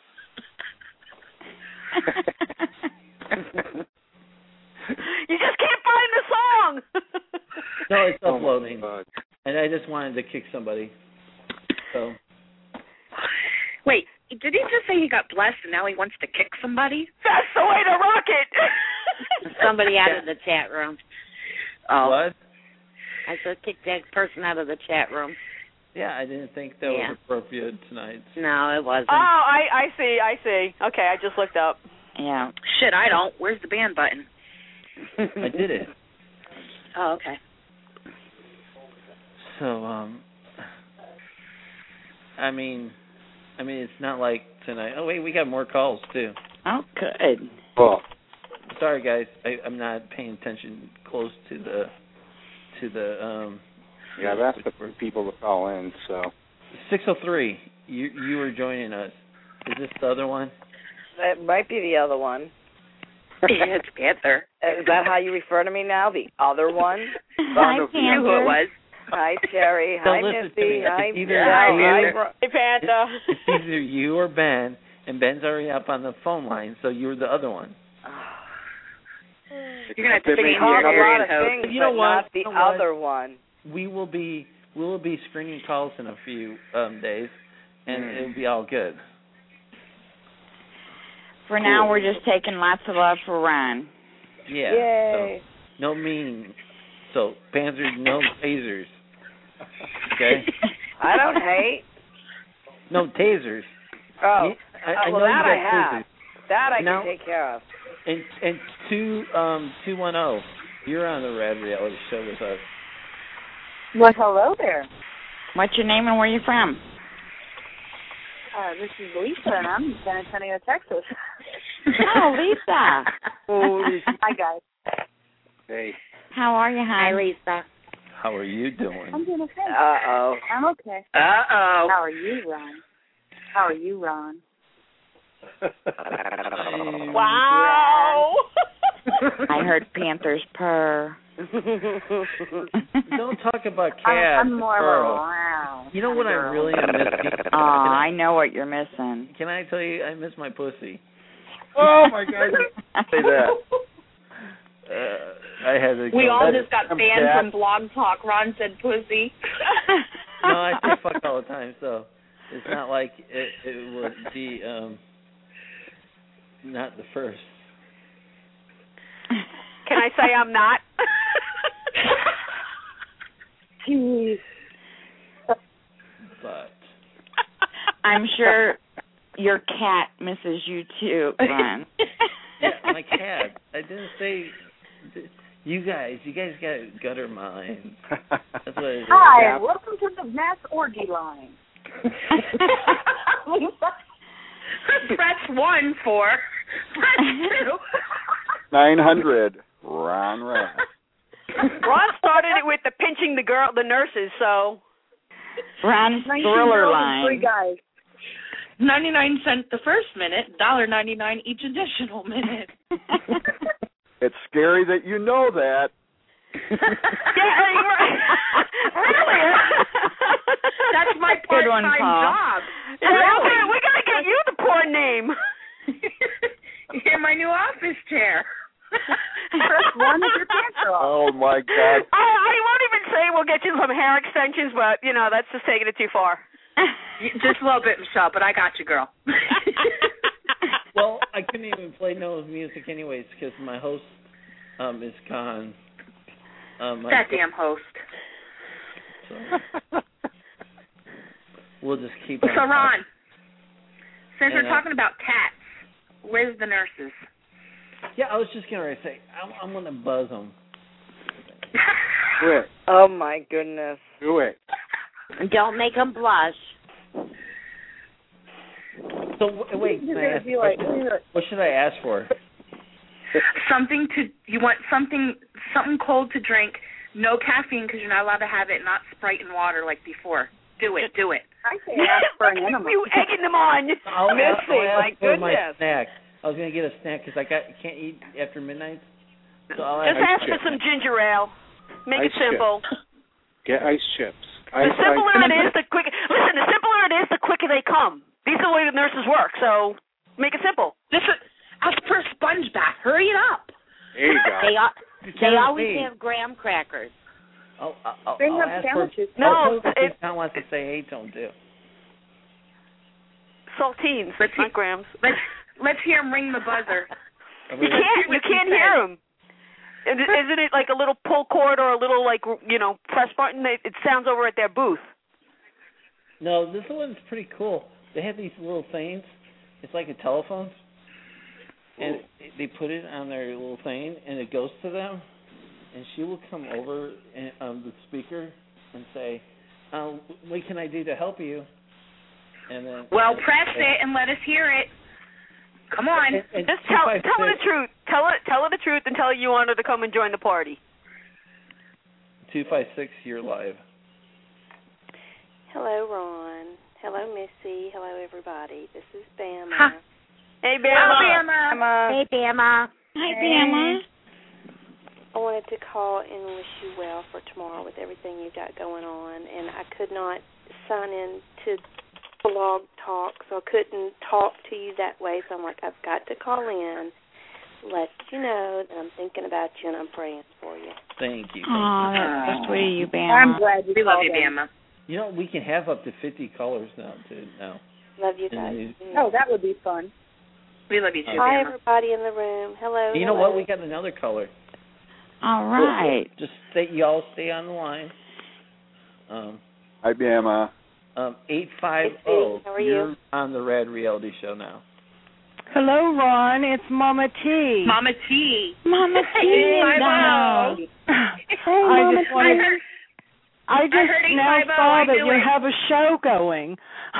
You just can't find the song. No, it's uploading. And I just wanted to kick somebody. So. Wait, did he just say he got blessed and now he wants to kick somebody? That's the way to rock it. Somebody out of the chat room. Oh. What? I said kick that person out of the chat room. Yeah, I didn't think that was appropriate tonight. No, it wasn't. Oh, I see. Okay, I just looked up. Yeah. Shit, I don't. Where's the ban button? I did it. Oh, okay. So, I mean, it's not like tonight. Oh wait, we got more calls too. Oh, good. Cool. Sorry, guys, I'm not paying attention close to the. Yeah, I've asked for people to call in. So 603. You were joining us. Is this the other one? That might be the other one. Yeah, it's Panther. Is that how you refer to me now? The other one? Hi, Who it was? Hi, Sherry. So Hi, listen Misty. to me. Hi, It's either Hey, Panda. It's either you or Ben, and Ben's already up on the phone line, so you're the other one. You're gonna have to They change call your a lot area of code. things, You know but what? not the You know what? other one. We will be screening calls in a few days, and it'll be all good. For now, we're just taking lots of love for Ron. Yeah. Yay. So, no mean. So, Panzers, no tasers. Okay? I don't hate. No tasers. Oh, I know well, you that got I have. tasers. That I Now- can take care of. And 210, you're on the Rad Reality Show with us. Well, hello there. What's your name and where you from? This is Lisa, and I'm in San Antonio, Texas. Oh, Lisa. Hi, guys. hey, How are you, hon? Hi, Lisa. How are you doing? I'm doing okay. Uh-oh. I'm okay. Uh-oh. How are you, Ron? How are you, Ron? Wow. I heard Panthers purr. Don't talk about cats. I'm more of a girl. wow. You know what I really am missing? Oh, I know what you're missing. Can I tell you, I miss my pussy. Oh, my God. Say that. I had to We go. all just got banned cat. from Blog Talk. Ron said pussy. No, I say fuck all the time, so it's not like it would be not the first. Can I say I'm not? Jeez. But I'm sure your cat misses you too, Ron. yeah, my cat. I didn't say you guys. You guys got gutter minds. That's what it is. Hi, and welcome to the mass orgy line. Press 1 for. Press 2. 900. Ron. Ron started it with the pinching the nurses, so. Ron's thriller line. Three guys. 99 cents the first minute, $1.99 each additional minute. It's scary that you know that. Really? That's my Good one, part-time Paul. job. Yeah, Really? we gotta get you the porn name. In my new office chair. Press 1 if your pants are off. Oh, my God. I won't even say we'll get you some hair extensions, but, that's just taking it too far. Just a little bit, Michelle, but I got you, girl. Well, I couldn't even play no music anyways because my host is gone. That damn host. So we'll just keep on. So, Ron, since And, we're talking about cats, where's the nurses? Yeah, I was just going to say, I'm going to buzz them. do it. Oh, my goodness. Do it. Don't make them blush. So, wait, can I ask what should I ask for? You want something cold to drink, no caffeine because you're not allowed to have it, not Sprite and water like before. Do it. I say ask for an enema. You egging them on. I'll Missy, my ask for my goodness. snack. I was going to get a snack because I can't eat after midnight. So I'll Just ask ask for some ginger ale. Make it Ice simple. Get ice chips. The simpler it is, the quicker. Listen, the simpler it is, the quicker they come. These are the way the nurses work. So make it simple. Ask for a sponge bath. Hurry it up. There you go. They always have graham crackers. I'll Bring up ask for. sandwiches. No, if Tom wants to say hey to him too. Saltines, not grams. Let's hear him ring the buzzer. You can't hear them. Isn't it like a little pull cord or a little press button? It sounds over at their booth. No, this one's pretty cool. They have these little things. It's like a telephone, and they put it on their little thing, and it goes to them, and she will come over and the speaker and say, "What can I do to help you?" And then Well, press it and let us hear it. Come on. Just tell her the truth. Tell her the truth and tell her you want her to come and join the party. 256, you're live. Hello, Ron. Hello, Missy. Hello, everybody. This is Bama. Huh. Hey, Bama. Bama. Hey, Bama. Hi, Bama. I wanted to call and wish you well for tomorrow with everything you've got going on, and I could not sign in to Blog Talk, so I couldn't talk to you that way, so I'm like, I've got to call in, let you know that I'm thinking about you and I'm praying for you. Thank you. Oh, that's so sweet of you, Bama. I'm glad We love you, Bama. You know, we can have up to 50 callers now, too. Love you guys. Oh, that would be fun. We love you too, Hi, Bama. everybody in the room. Hello. You know what? We got another caller. All right. Just y'all stay on the line. Hi, Bama. 850. How are you? You're on the Rad Reality Show now. Hello, Ron. It's Mama T. Mama T. Mama T. Hey, I just now saw that you have a show going.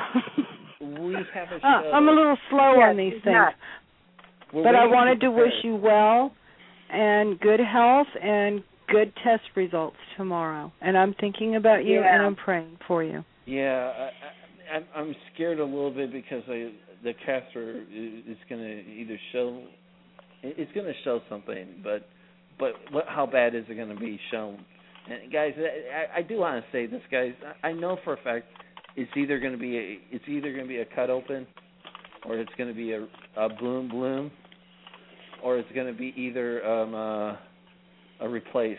We have a show. I'm a little slow on these things. But I wanted to wish you well and good health and good test results tomorrow. And I'm thinking about you and I'm praying for you. Yeah, I'm scared a little bit because the caster is going to either show, it's going to show something, but how bad is it going to be shown? And guys, I do want to say this, guys. I know for a fact it's either going to be a cut open, or it's going to be a bloom, or it's going to be either a replace.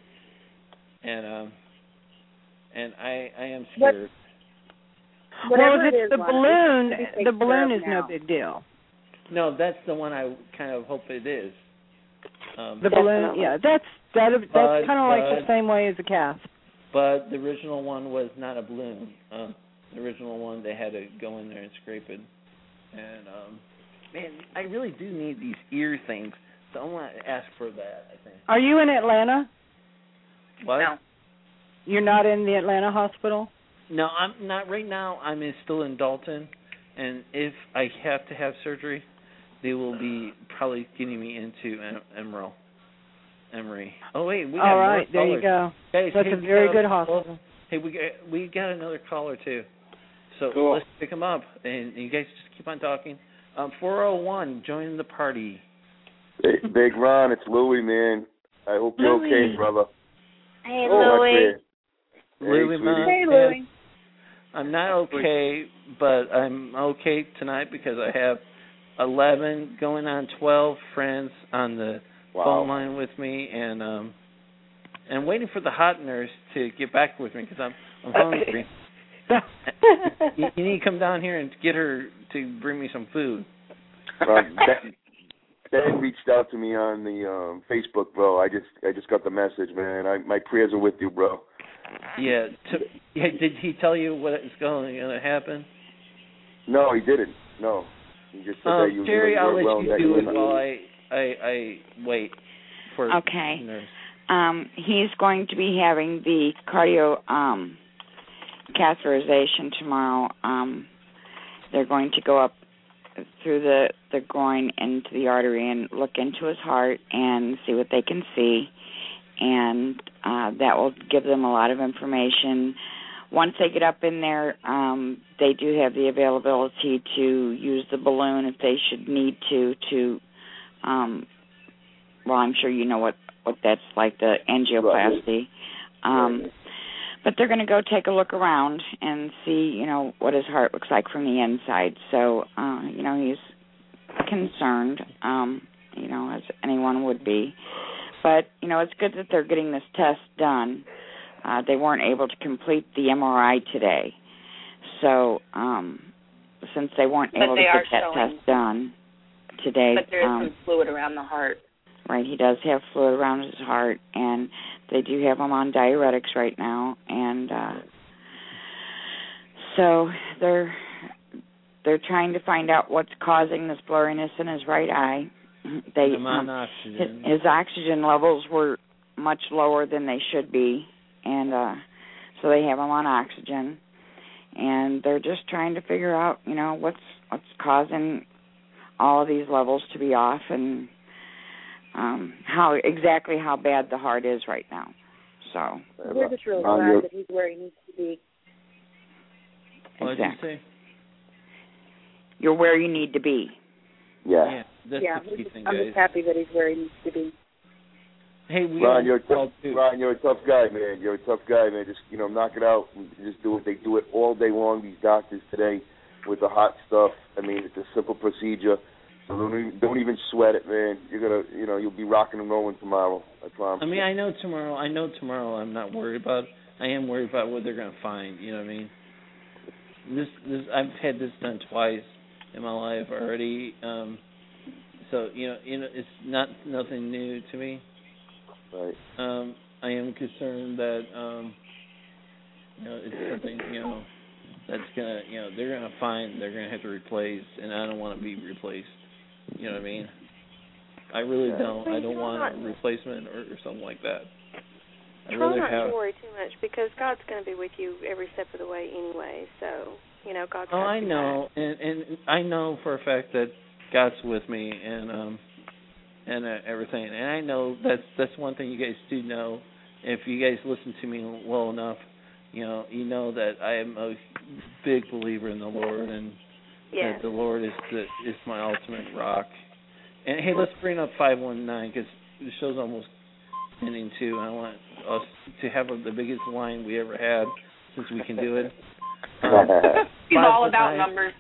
And I am scared. Well, if it's the balloon is no big deal. No, that's the one I kind of hope it is. The balloon, yeah, that's kind of like the same way as a cast. But the original one was not a balloon. The original one, they had to go in there and scrape it. And man, I really do need these ear things, so I want to ask for that. I think. Are you in Atlanta? What? No. You're not in the Atlanta hospital? No, I'm not right now. I'm still in Dalton, and if I have to have surgery, they will be probably getting me into Emory. Oh wait, we got all right. more There you go. Guys, that's a very good hospital. Hey, we got another caller too, so cool. Let's pick him up, and you guys just keep on talking. 401, join the party. Hey, Big Ron, it's Louie, man. I hope you're okay, brother. Hey, Louie. Louie, hey, Louie. I'm not okay, but I'm okay tonight because I have 11 going on 12 friends on the phone line with me, and waiting for the hot nurse to get back with me because I'm hungry. you need to come down here and get her to bring me some food. Ben reached out to me on the Facebook, bro. I just got the message, man. My prayers are with you, bro. Yeah. Did he tell you what is going to happen? No, he didn't. No. He just said that you Jerry, I'll let you do it while I wait for okay. the nurse. He's going to be having the cardio catheterization tomorrow. They're going to go up through the groin into the artery and look into his heart and see what they can see, and that will give them a lot of information. Once they get up in there, they do have the availability to use the balloon if they should need to well, I'm sure you know what that's like, the angioplasty. But they're going to go take a look around and see, what his heart looks like from the inside. So, he's concerned, as anyone would be. But, it's good that they're getting this test done. They weren't able to complete the MRI today. So, since they weren't able to get that test done today. But there is some fluid around the heart. Right, he does have fluid around his heart, and they do have him on diuretics right now, and so they're trying to find out what's causing this blurriness in his right eye. I'm on oxygen. His oxygen levels were much lower than they should be, and so they have him on oxygen, and they're just trying to figure out, what's causing all of these levels to be off, and how bad the heart is right now. So we're just really glad that he's where he needs to be. What did you say? You're where you need to be. Yeah. That's the key thing, I'm guys. just happy that he's where he needs to be. Hey, Ron, you're a tough guy, man. You're a tough guy, man. Just knock it out. Just do it. They do it all day long. These doctors today with the hot stuff. I mean, it's a simple procedure. So don't even sweat it, man. You're gonna, you'll be rocking and rolling tomorrow. I promise. I mean, I know tomorrow. I'm not worried about. I am worried about what they're gonna find. You know what I mean? This I've had this done twice in my life already. So it's nothing new to me. Right. I am concerned that it's something that's gonna they're gonna have to replace, and I don't want to be replaced. You know what I mean? I really don't. I don't want a replacement or something like that. Try not to worry too much, because God's going to be with you every step of the way anyway. So God's. Oh, I know, and I know for a fact that God's with me, and everything. And I know that's one thing you guys do know. If you guys listen to me well enough, you know that I am a big believer in the Lord, and that the Lord is my ultimate rock. And hey, let's bring up 519, because the show's almost ending too, and I want us to have the biggest line we ever had, since we can do it. He's all about numbers.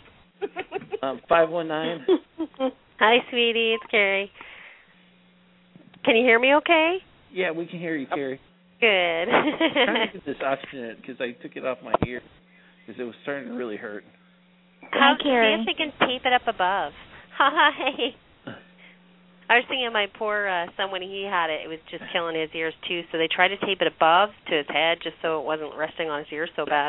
519. Hi, sweetie. It's Carrie. Can you hear me okay? Yeah, we can hear you, Carrie. Good. I'm trying to get this oxygen because I took it off my ear because it was starting to really hurt. How see if they can tape it up above. Hi. I was thinking of my poor son when he had it. It was just killing his ears, too. So they tried to tape it above to his head just so it wasn't resting on his ears so bad.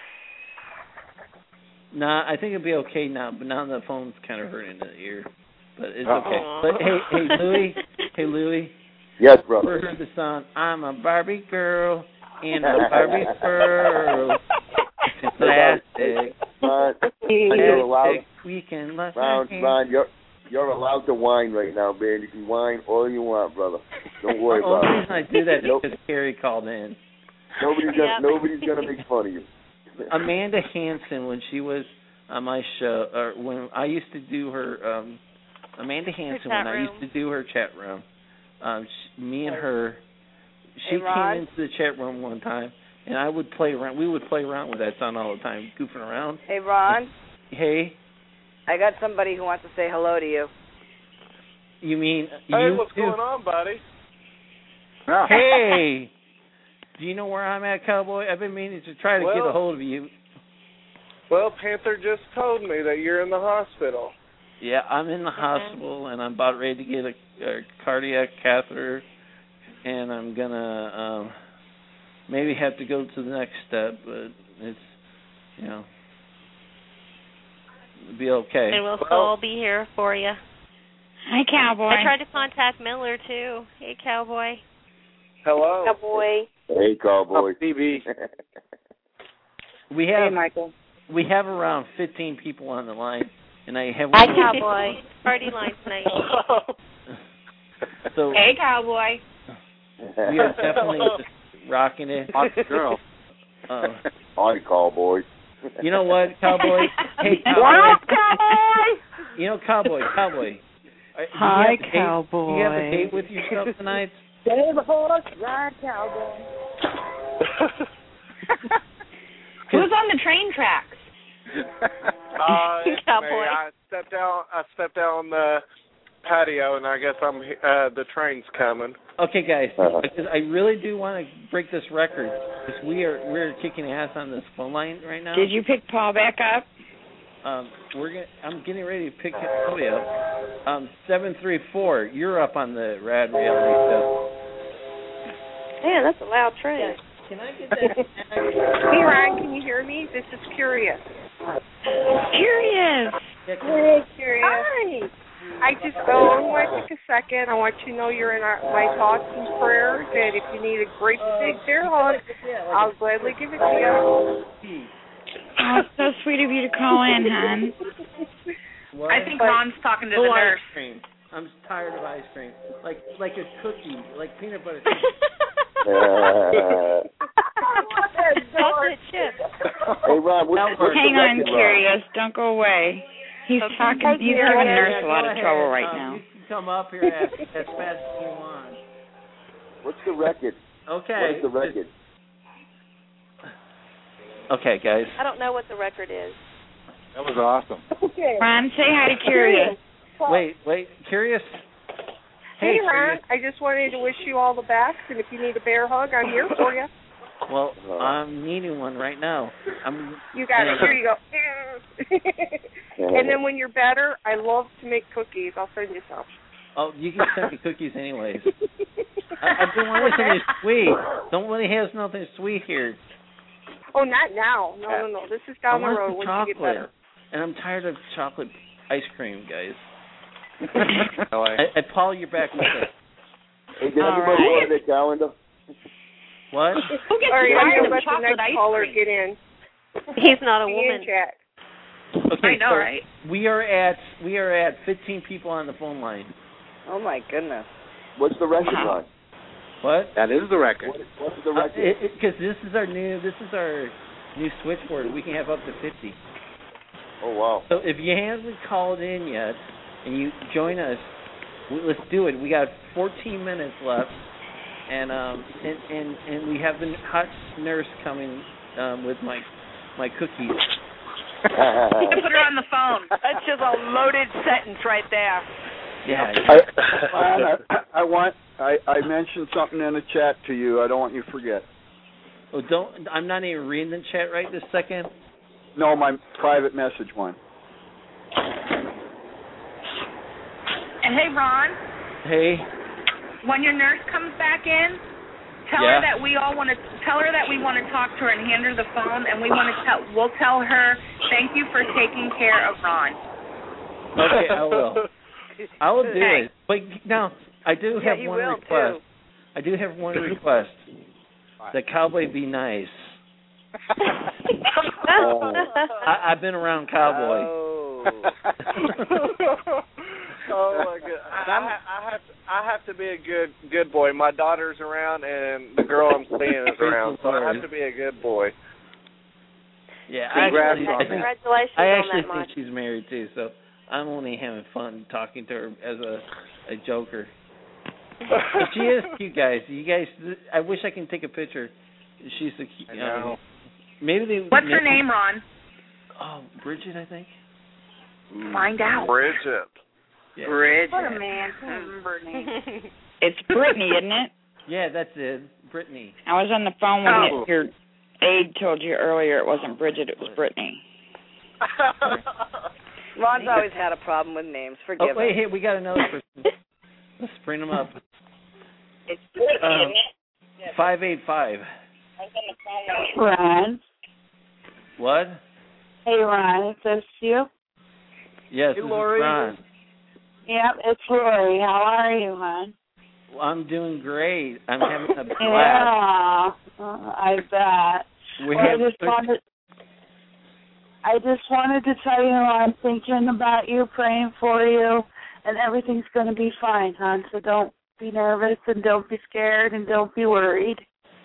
Nah, I think it'll be okay now, but now the phone's kind of hurting the ear. But it's okay. But hey, Louie. Yes, brother. Ever heard the song, I'm a Barbie girl in a Barbie girl. It's plastic. You're allowed. We can let Ron, you're allowed to whine right now, man. You can whine all you want, brother. Don't worry about it. The only reason I do that is because Carrie called in. Nobody's gonna make fun of you. Amanda Hansen, when she was on my show, or when I used to do her, Amanda Hansen, when I used to do her chat room, me and her, she came into the chat room one time, and I would play around. We would play around with that song all the time, goofing around. Hey, Ron. Hey. I got somebody who wants to say hello to you. You mean Hey, what's going on, buddy? Hey. Do you know where I'm at, Cowboy? I've been meaning to try to get a hold of you. Well, Panther just told me that you're in the hospital. Yeah, I'm in the hospital, and I'm about ready to get a cardiac catheter, and I'm going to maybe have to go to the next step, but it's, it'll be okay. And we'll all be here for you. Hi, Cowboy. I tried to contact Miller, too. Hey, Cowboy. Hello. Cowboy. Hey, Cowboy. TV. Hey, Michael. We have around 15 people on the line, and I have. Hi, Cowboy. Party line tonight. So. Hey, Cowboy. We are definitely just rocking it. Hot girl. Hi, Cowboy. You know what, Cowboy? Hey, Cowboy. What up, Cowboy? You know, Cowboy. Hi, Cowboy. Do you have a date with yourself tonight? Save a horse, ride cowboy. Who's on the train tracks? Cowboy. I stepped out on the patio, and I guess the train's coming. Okay, guys, because I really do want to break this record, because we're kicking ass on this phone line right now. Did you pick Paul back up? I'm getting ready to pick somebody up. 734, you're up on the Rad Reality Show. Man, that's a loud train. Can I get that? Hey, Ryan, can you hear me? This is Curious. Curious. Hey, Curious. Hi. I want to take a second. I want you to know you're in my thoughts and prayers, and if you need a great big bear hug, I'll gladly give it to you. Oh, it's so sweet of you to call in, hon. What? I think Ron's talking to the nurse. Ice cream. I'm tired of ice cream. Like a cookie, like peanut butter. Chocolate chip. Hey, Ron, hang on, Curious. Don't go away. He's talking. He's giving nurse a lot of trouble right now. You can come up here as fast as you want. What's the record? Okay. What is the record? Okay, guys. I don't know what the record is. That was awesome. Okay. Ron, say hi to Curious. Wait, Curious. Hey, Ron. I just wanted to wish you all the best, and if you need a bear hug, I'm here for you. Well, I'm needing one right now. You got it. Here you go. And then when you're better, I love to make cookies. I'll send you some. Oh, you can send me cookies anyways. I don't want anything sweet. Nobody has nothing sweet here. Oh, not now. No. This is down the road when you get better. And I'm tired of chocolate ice cream, guys. Paul, you're back with us. Hey, did everybody go on their calendar? What? Who gets tired of let the next caller get in? He's not a woman. Okay, I know, so right? We are at 15 people on the phone line. Oh my goodness. What's the record, Ron? What? That is the record. What's the record? Because this is our new switchboard. We can have up to 50. Oh wow! So if you haven't called in yet and you join us, let's do it. We got 14 minutes left, and we have the hot nurse coming with my cookies. You can put her on the phone. That's just a loaded sentence right there. Yeah. I mentioned something in the chat to you. I don't want you to forget. Oh, I'm not even reading the chat right this second. No, my private message one. And hey, Ron. Hey. When your nurse comes back in, tell her that we want to talk to her and hand her the phone, and we'll tell her thank you for taking care of Ron. Okay, I will. I will do it. But now I do have one request. Too. I do have one request. The cowboy be nice. I've been around cowboy. Oh my God! I have to be a good boy. My daughter's around, and the girl I'm seeing is around, so I have to be a good boy. Yeah, congratulations I on actually that think much. she's married too, so I'm only having fun talking to her as a joker. But she is cute, guys. You guys, I wish I can take a picture. She's a cute. What's her name, Ron? Oh, Bridget, I think. Find out. Bridget. Yeah. Bridget. What a man. Brittany. It's Brittany, isn't it? Yeah, that's it. Brittany. I was on the phone when your aide told you earlier it wasn't Bridget, it was Brittany. Ron's always had a problem with names. Forgive him. Wait, hey, we got another person. Let's bring them up. It's Brittany, isn't it? 585. Ron. What? Hey, Ron. Is this you? Yes, Hey, this Lori. is Ron. Yep, it's Lori. How are you, hon? Well, I'm doing great. I'm having a blast. Yeah, I bet. I just wanted to tell you I'm thinking about you, praying for you, and everything's going to be fine, hon. So don't be nervous and don't be scared and don't be worried.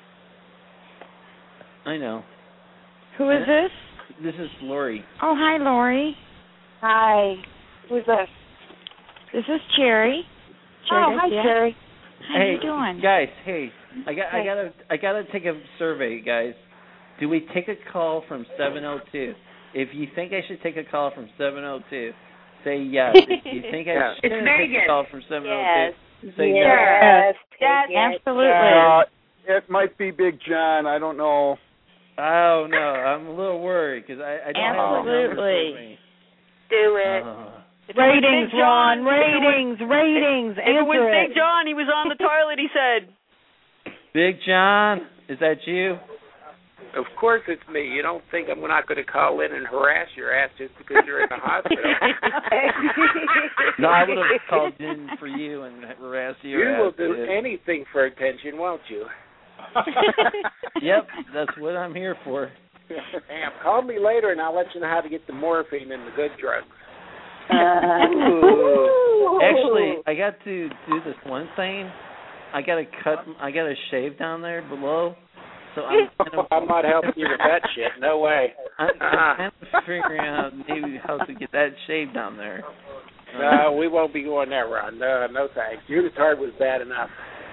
I know. Who is this? This is Lori. Oh, hi, Lori. Hi. Who's this? This is Cherry. Hi, Cherry. How you doing? Guys, hey, I gotta take a survey, guys. Do we take a call from 702? If you think I should take a call from 702, say yes. If you think I shouldn't take a call from 702, say yes. Yes, absolutely. It might be Big John. I don't know. Oh no, I'm a little worried because I don't have the numbers with me. Do it. Ratings, Ron. Ratings. If it was Big John, he was on the toilet, he said. Big John, is that you? Of course it's me. You don't think I'm not going to call in and harass your ass just because you're in the hospital? No, I would have called in for you and harassed you. You will do anything for attention, won't you? Yep, that's what I'm here for. Damn, call me later and I'll let you know how to get the morphine and the good drugs. Actually, I got to do this one thing. I got to shave down there below. So I'm not helping you with that shit. No way. I'm kind of figuring out maybe how to get that shaved down there. No, we won't be going there, Ron. No thanks. Unitard was bad enough.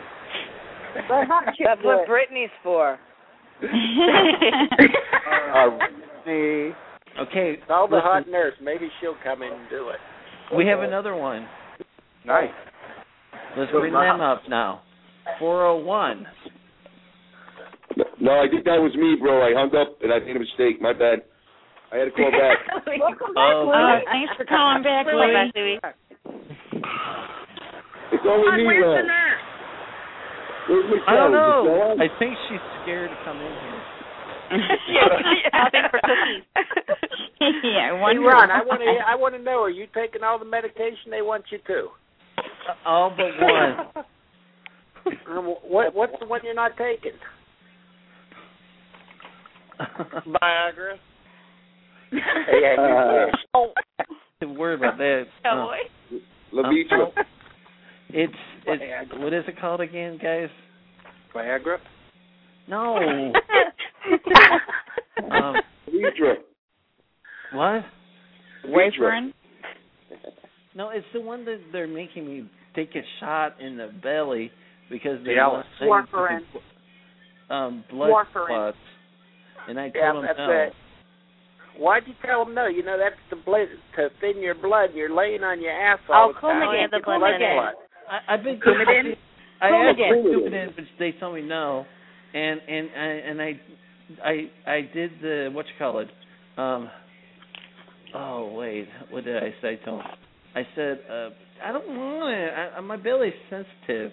That's what Brittany's for. Okay. Call the hot nurse. Maybe she'll come in and do it. We have another one. Nice. Let's bring them up now. 401. No, I think that was me, bro. I hung up and I made a mistake. My bad. I had to call back. Welcome back, Louie. Thanks for calling back, Louie. It's only me, where's Ron. the nurse? Where's Michelle? I don't know. I think she's scared to come in here. Asking for cookies. Yeah, hey, Ron, I want to know, are you taking all the medication they want you to? All but one. What's the one you're not taking? Viagra. Don't worry about that. Levitra. It's what is it called again, guys? Viagra? No. Levitra. What? Warfarin? No, it's the one that they're making me take a shot in the belly because they want blood Warfarin. clots. And I told them no. It. Why'd you tell them no? You know, that's to thin your blood. You're laying on your ass all the time. Coumadin, the blood. I've been Coumadin. I asked for Coumadin, but they told me no. And I did the whatchamacallit. Oh wait, what did I say to him? I said I don't want it. My belly's sensitive.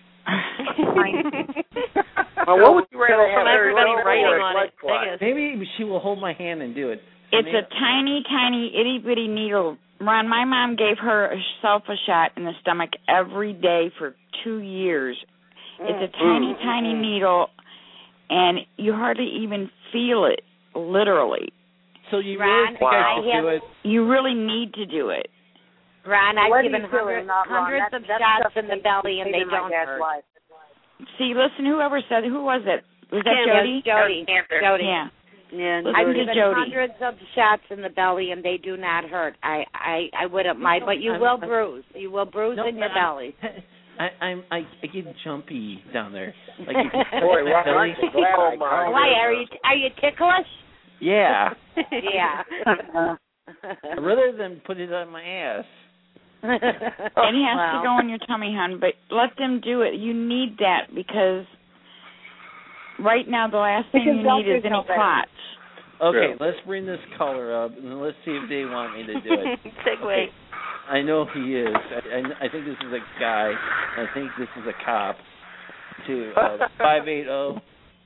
Well, what would you rather have? From everybody writing on it. Maybe she will hold my hand and do it. It's a tiny, tiny, itty-bitty needle. Ron, my mom gave herself a shot in the stomach every day for 2 years. It's a tiny, tiny needle, and you hardly even feel it, literally. So you really think I should do it? You really need to do it. Ron, I've given hundreds of shots in the belly, and they don't hurt. See, listen, whoever said, who was it? Was that Jody? Jody. Yeah. I've given hundreds of shots in the belly, and they do not hurt. I wouldn't mind, but you will bruise. You will bruise in your belly. I get jumpy down there. Like boy, why are you ticklish? Yeah. Yeah. Rather than put it on my ass. It has to go in your tummy, hon, but let them do it. You need that because right now the last thing you need is any clots. Okay, let's bring this caller up and let's see if they want me to do it. Segue. Okay. I know he is. I think this is a guy. I think this is a cop. To 580.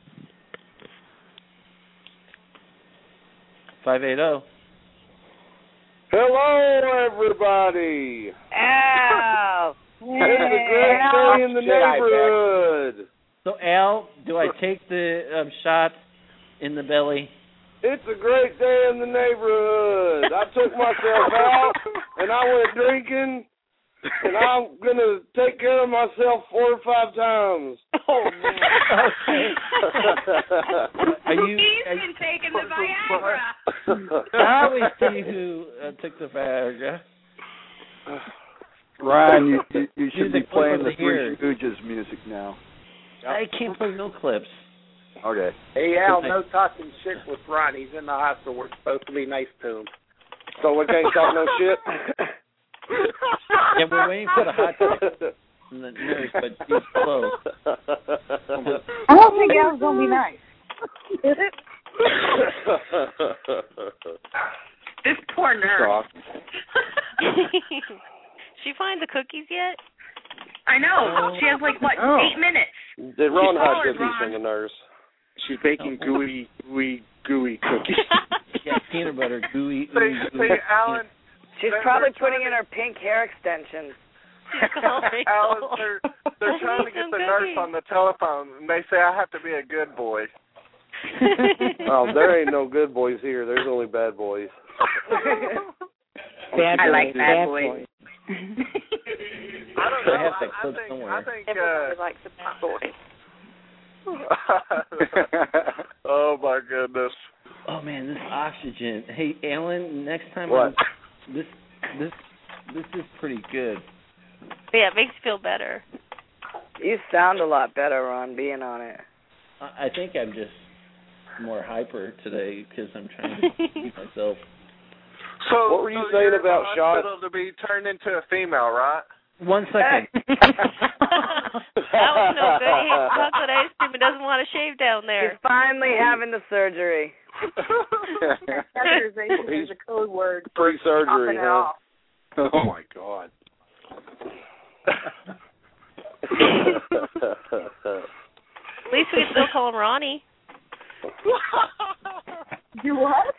580. Hello, everybody. Ow. It's a great day in the neighborhood. So, Al, do I take the shot in the belly? It's a great day in the neighborhood. I took myself out, and I went drinking, and I'm going to take care of myself 4 or 5 times. Oh, man. Okay. He's been taking the Viagra. Now we see who took the Viagra. Ryan, you should be playing the here. Three Stooges music now. I can't play no clips. Okay. Hey, Al, no talking shit with Ron. He's in the hospital. We're supposed to be nice to him. So we can't talk no shit? Yeah, we're waiting for the hot chick from the nurse, but she's slow. I don't think Al's going to be nice. This poor nurse. She find the cookies yet? I know. She has 8 minutes. Did Ron Hodge get these thing, a nurse? She's baking gooey cookies. Yeah, peanut butter, gooey. See, Alan. She's probably putting in her pink hair extensions. Alan, they're trying to get the nurse on the telephone, and they say I have to be a good boy. Oh, there ain't no good boys here. There's only bad boys. Bad I boys. like bad boys. I don't know. I have that I clip think somewhere. Everybody likes a bad boy. Oh my goodness. Oh man, this oxygen. Hey, Alan, next time What? this is pretty good. Yeah, it makes you feel better. You sound a lot better on being on it. I think I'm just more hyper today because I'm trying to keep myself. So What were you saying about shots? To be turned into a female, right? 1 second. That was no good. He hates chocolate ice cream and doesn't want to shave down there. He's finally having the surgery. Catheterization is a code word for Pre-surgery, popping it huh? off. Oh my God. At least we can still call him Ronnie. You what?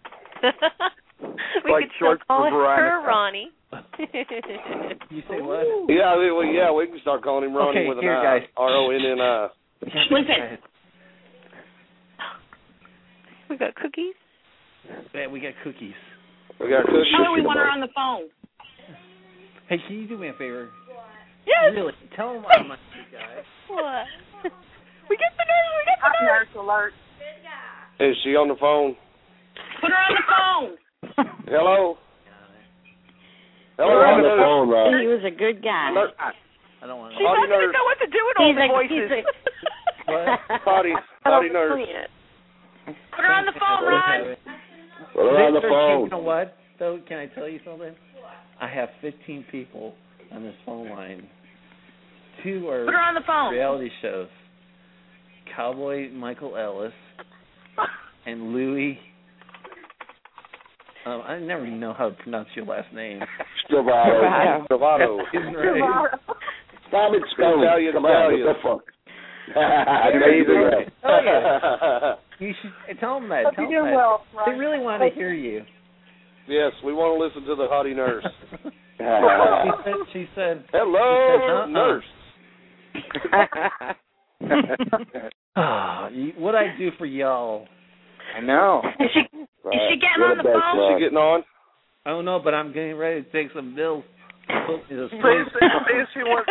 We Like could still short call for her Veronica. Ronnie. You say what? Yeah, we can start calling him Ronnie Okay, with an here, I. guys. R-O-N-N-I. Listen. We got cookies. Yeah, we got cookies. We got cookies. Tell her we want her on the phone. Hey, can you do me a favor? Yes. Really, tell them I'm a good guy. What? We get the nurse. We get the Nurse alert. Is she on the phone? Put her on the phone. Hello? Hello, on the phone, Rob. He was a good guy. I don't want to. She doesn't even know what to do with all the voices. Potty nurse. Put her on the phone, Ron. Put her on the phone. You know what, though? Can I tell you something? I have 15 people on this phone line. 2 are Put her on the phone. reality shows. Cowboy Michael Ellis and Louis. I never even know how to pronounce your last name. Stavato. Stop it spelling. Italian. Come on, what the fuck? You should tell them that. Tell them that. Well, they really want to hear you. Yes, we want to listen to the hottie nurse. She said, hello, nurse. What I do for y'all. I know. Is she getting on the phone? Is she getting on? I don't know, but I'm getting ready to take some bills. See if she wants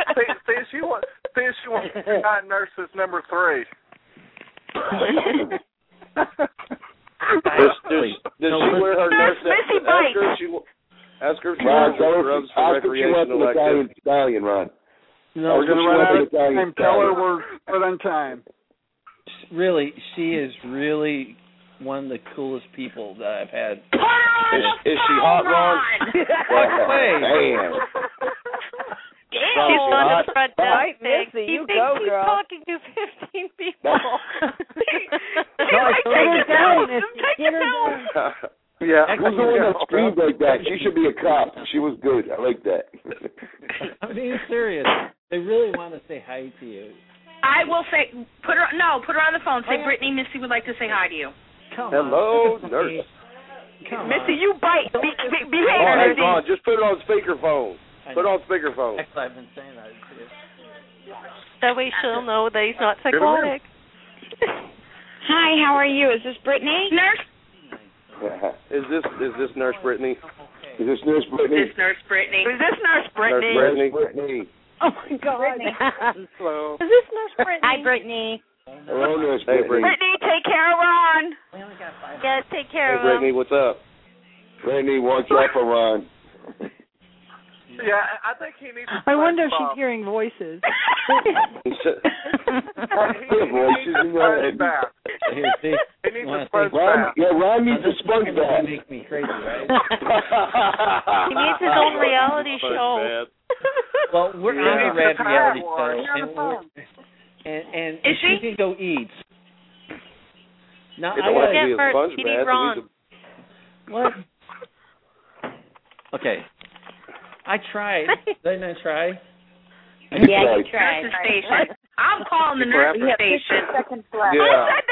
not nurses number 3. Does she wear her nurse? Missy Bite. Ask her if she wants her rubs for recreational activity. Stallion, Ron. No, we're going to run out of time. Tell her we're good on time. Really, she is really one of the coolest people that I've had. Is she hot, Ron? Damn. She's on the front desk. Right, Missy, you thinks go, he's girl. talking to 15 people. Take it down. Take it down. Yeah. Who's the one that screams like that? She should be a cop. She was good. I like that. I'm being serious. They really want to say hi to you. I will say, put her on the phone. Say, Brittany, Missy would like to say hi to you. Hello, nurse. Missy, you bite. Behave, Missy. Come on, just put it on speakerphone. Put it on speakerphone. Actually, I've been saying that to you. That way she'll know that he's not psychotic. Hi, how are you? Is this Brittany? Nurse? Is this Nurse Brittany? Is this Nurse Brittany? Is this Nurse Brittany? Is this Nurse Brittany? Nurse Brittany. Oh, my God. Hello. Is this Nurse Brittany? Hi, Brittany. Hello, Nurse Brittany. Brittany, take care of Ron. Yeah, take care of Hey, Brittany, what's up? Brittany, watch out for Ron. Yeah, I think he needs to I wonder if SpongeBob. she's hearing voices. Voices in your head. Here, see? He needs a Ron, SpongeBob. Ron needs a sponge bath. You make me crazy, right? He needs his own reality show. Well, we're on a red reality show, and Is she? you can go eat. Now, It I don't have to gotta be a Get sponge He needs bath. Ron. what? Okay, I tried. Didn't I try? Yeah, you tried. Nurse's station. I'm calling the nurse's station. Seconds left. Yeah. I said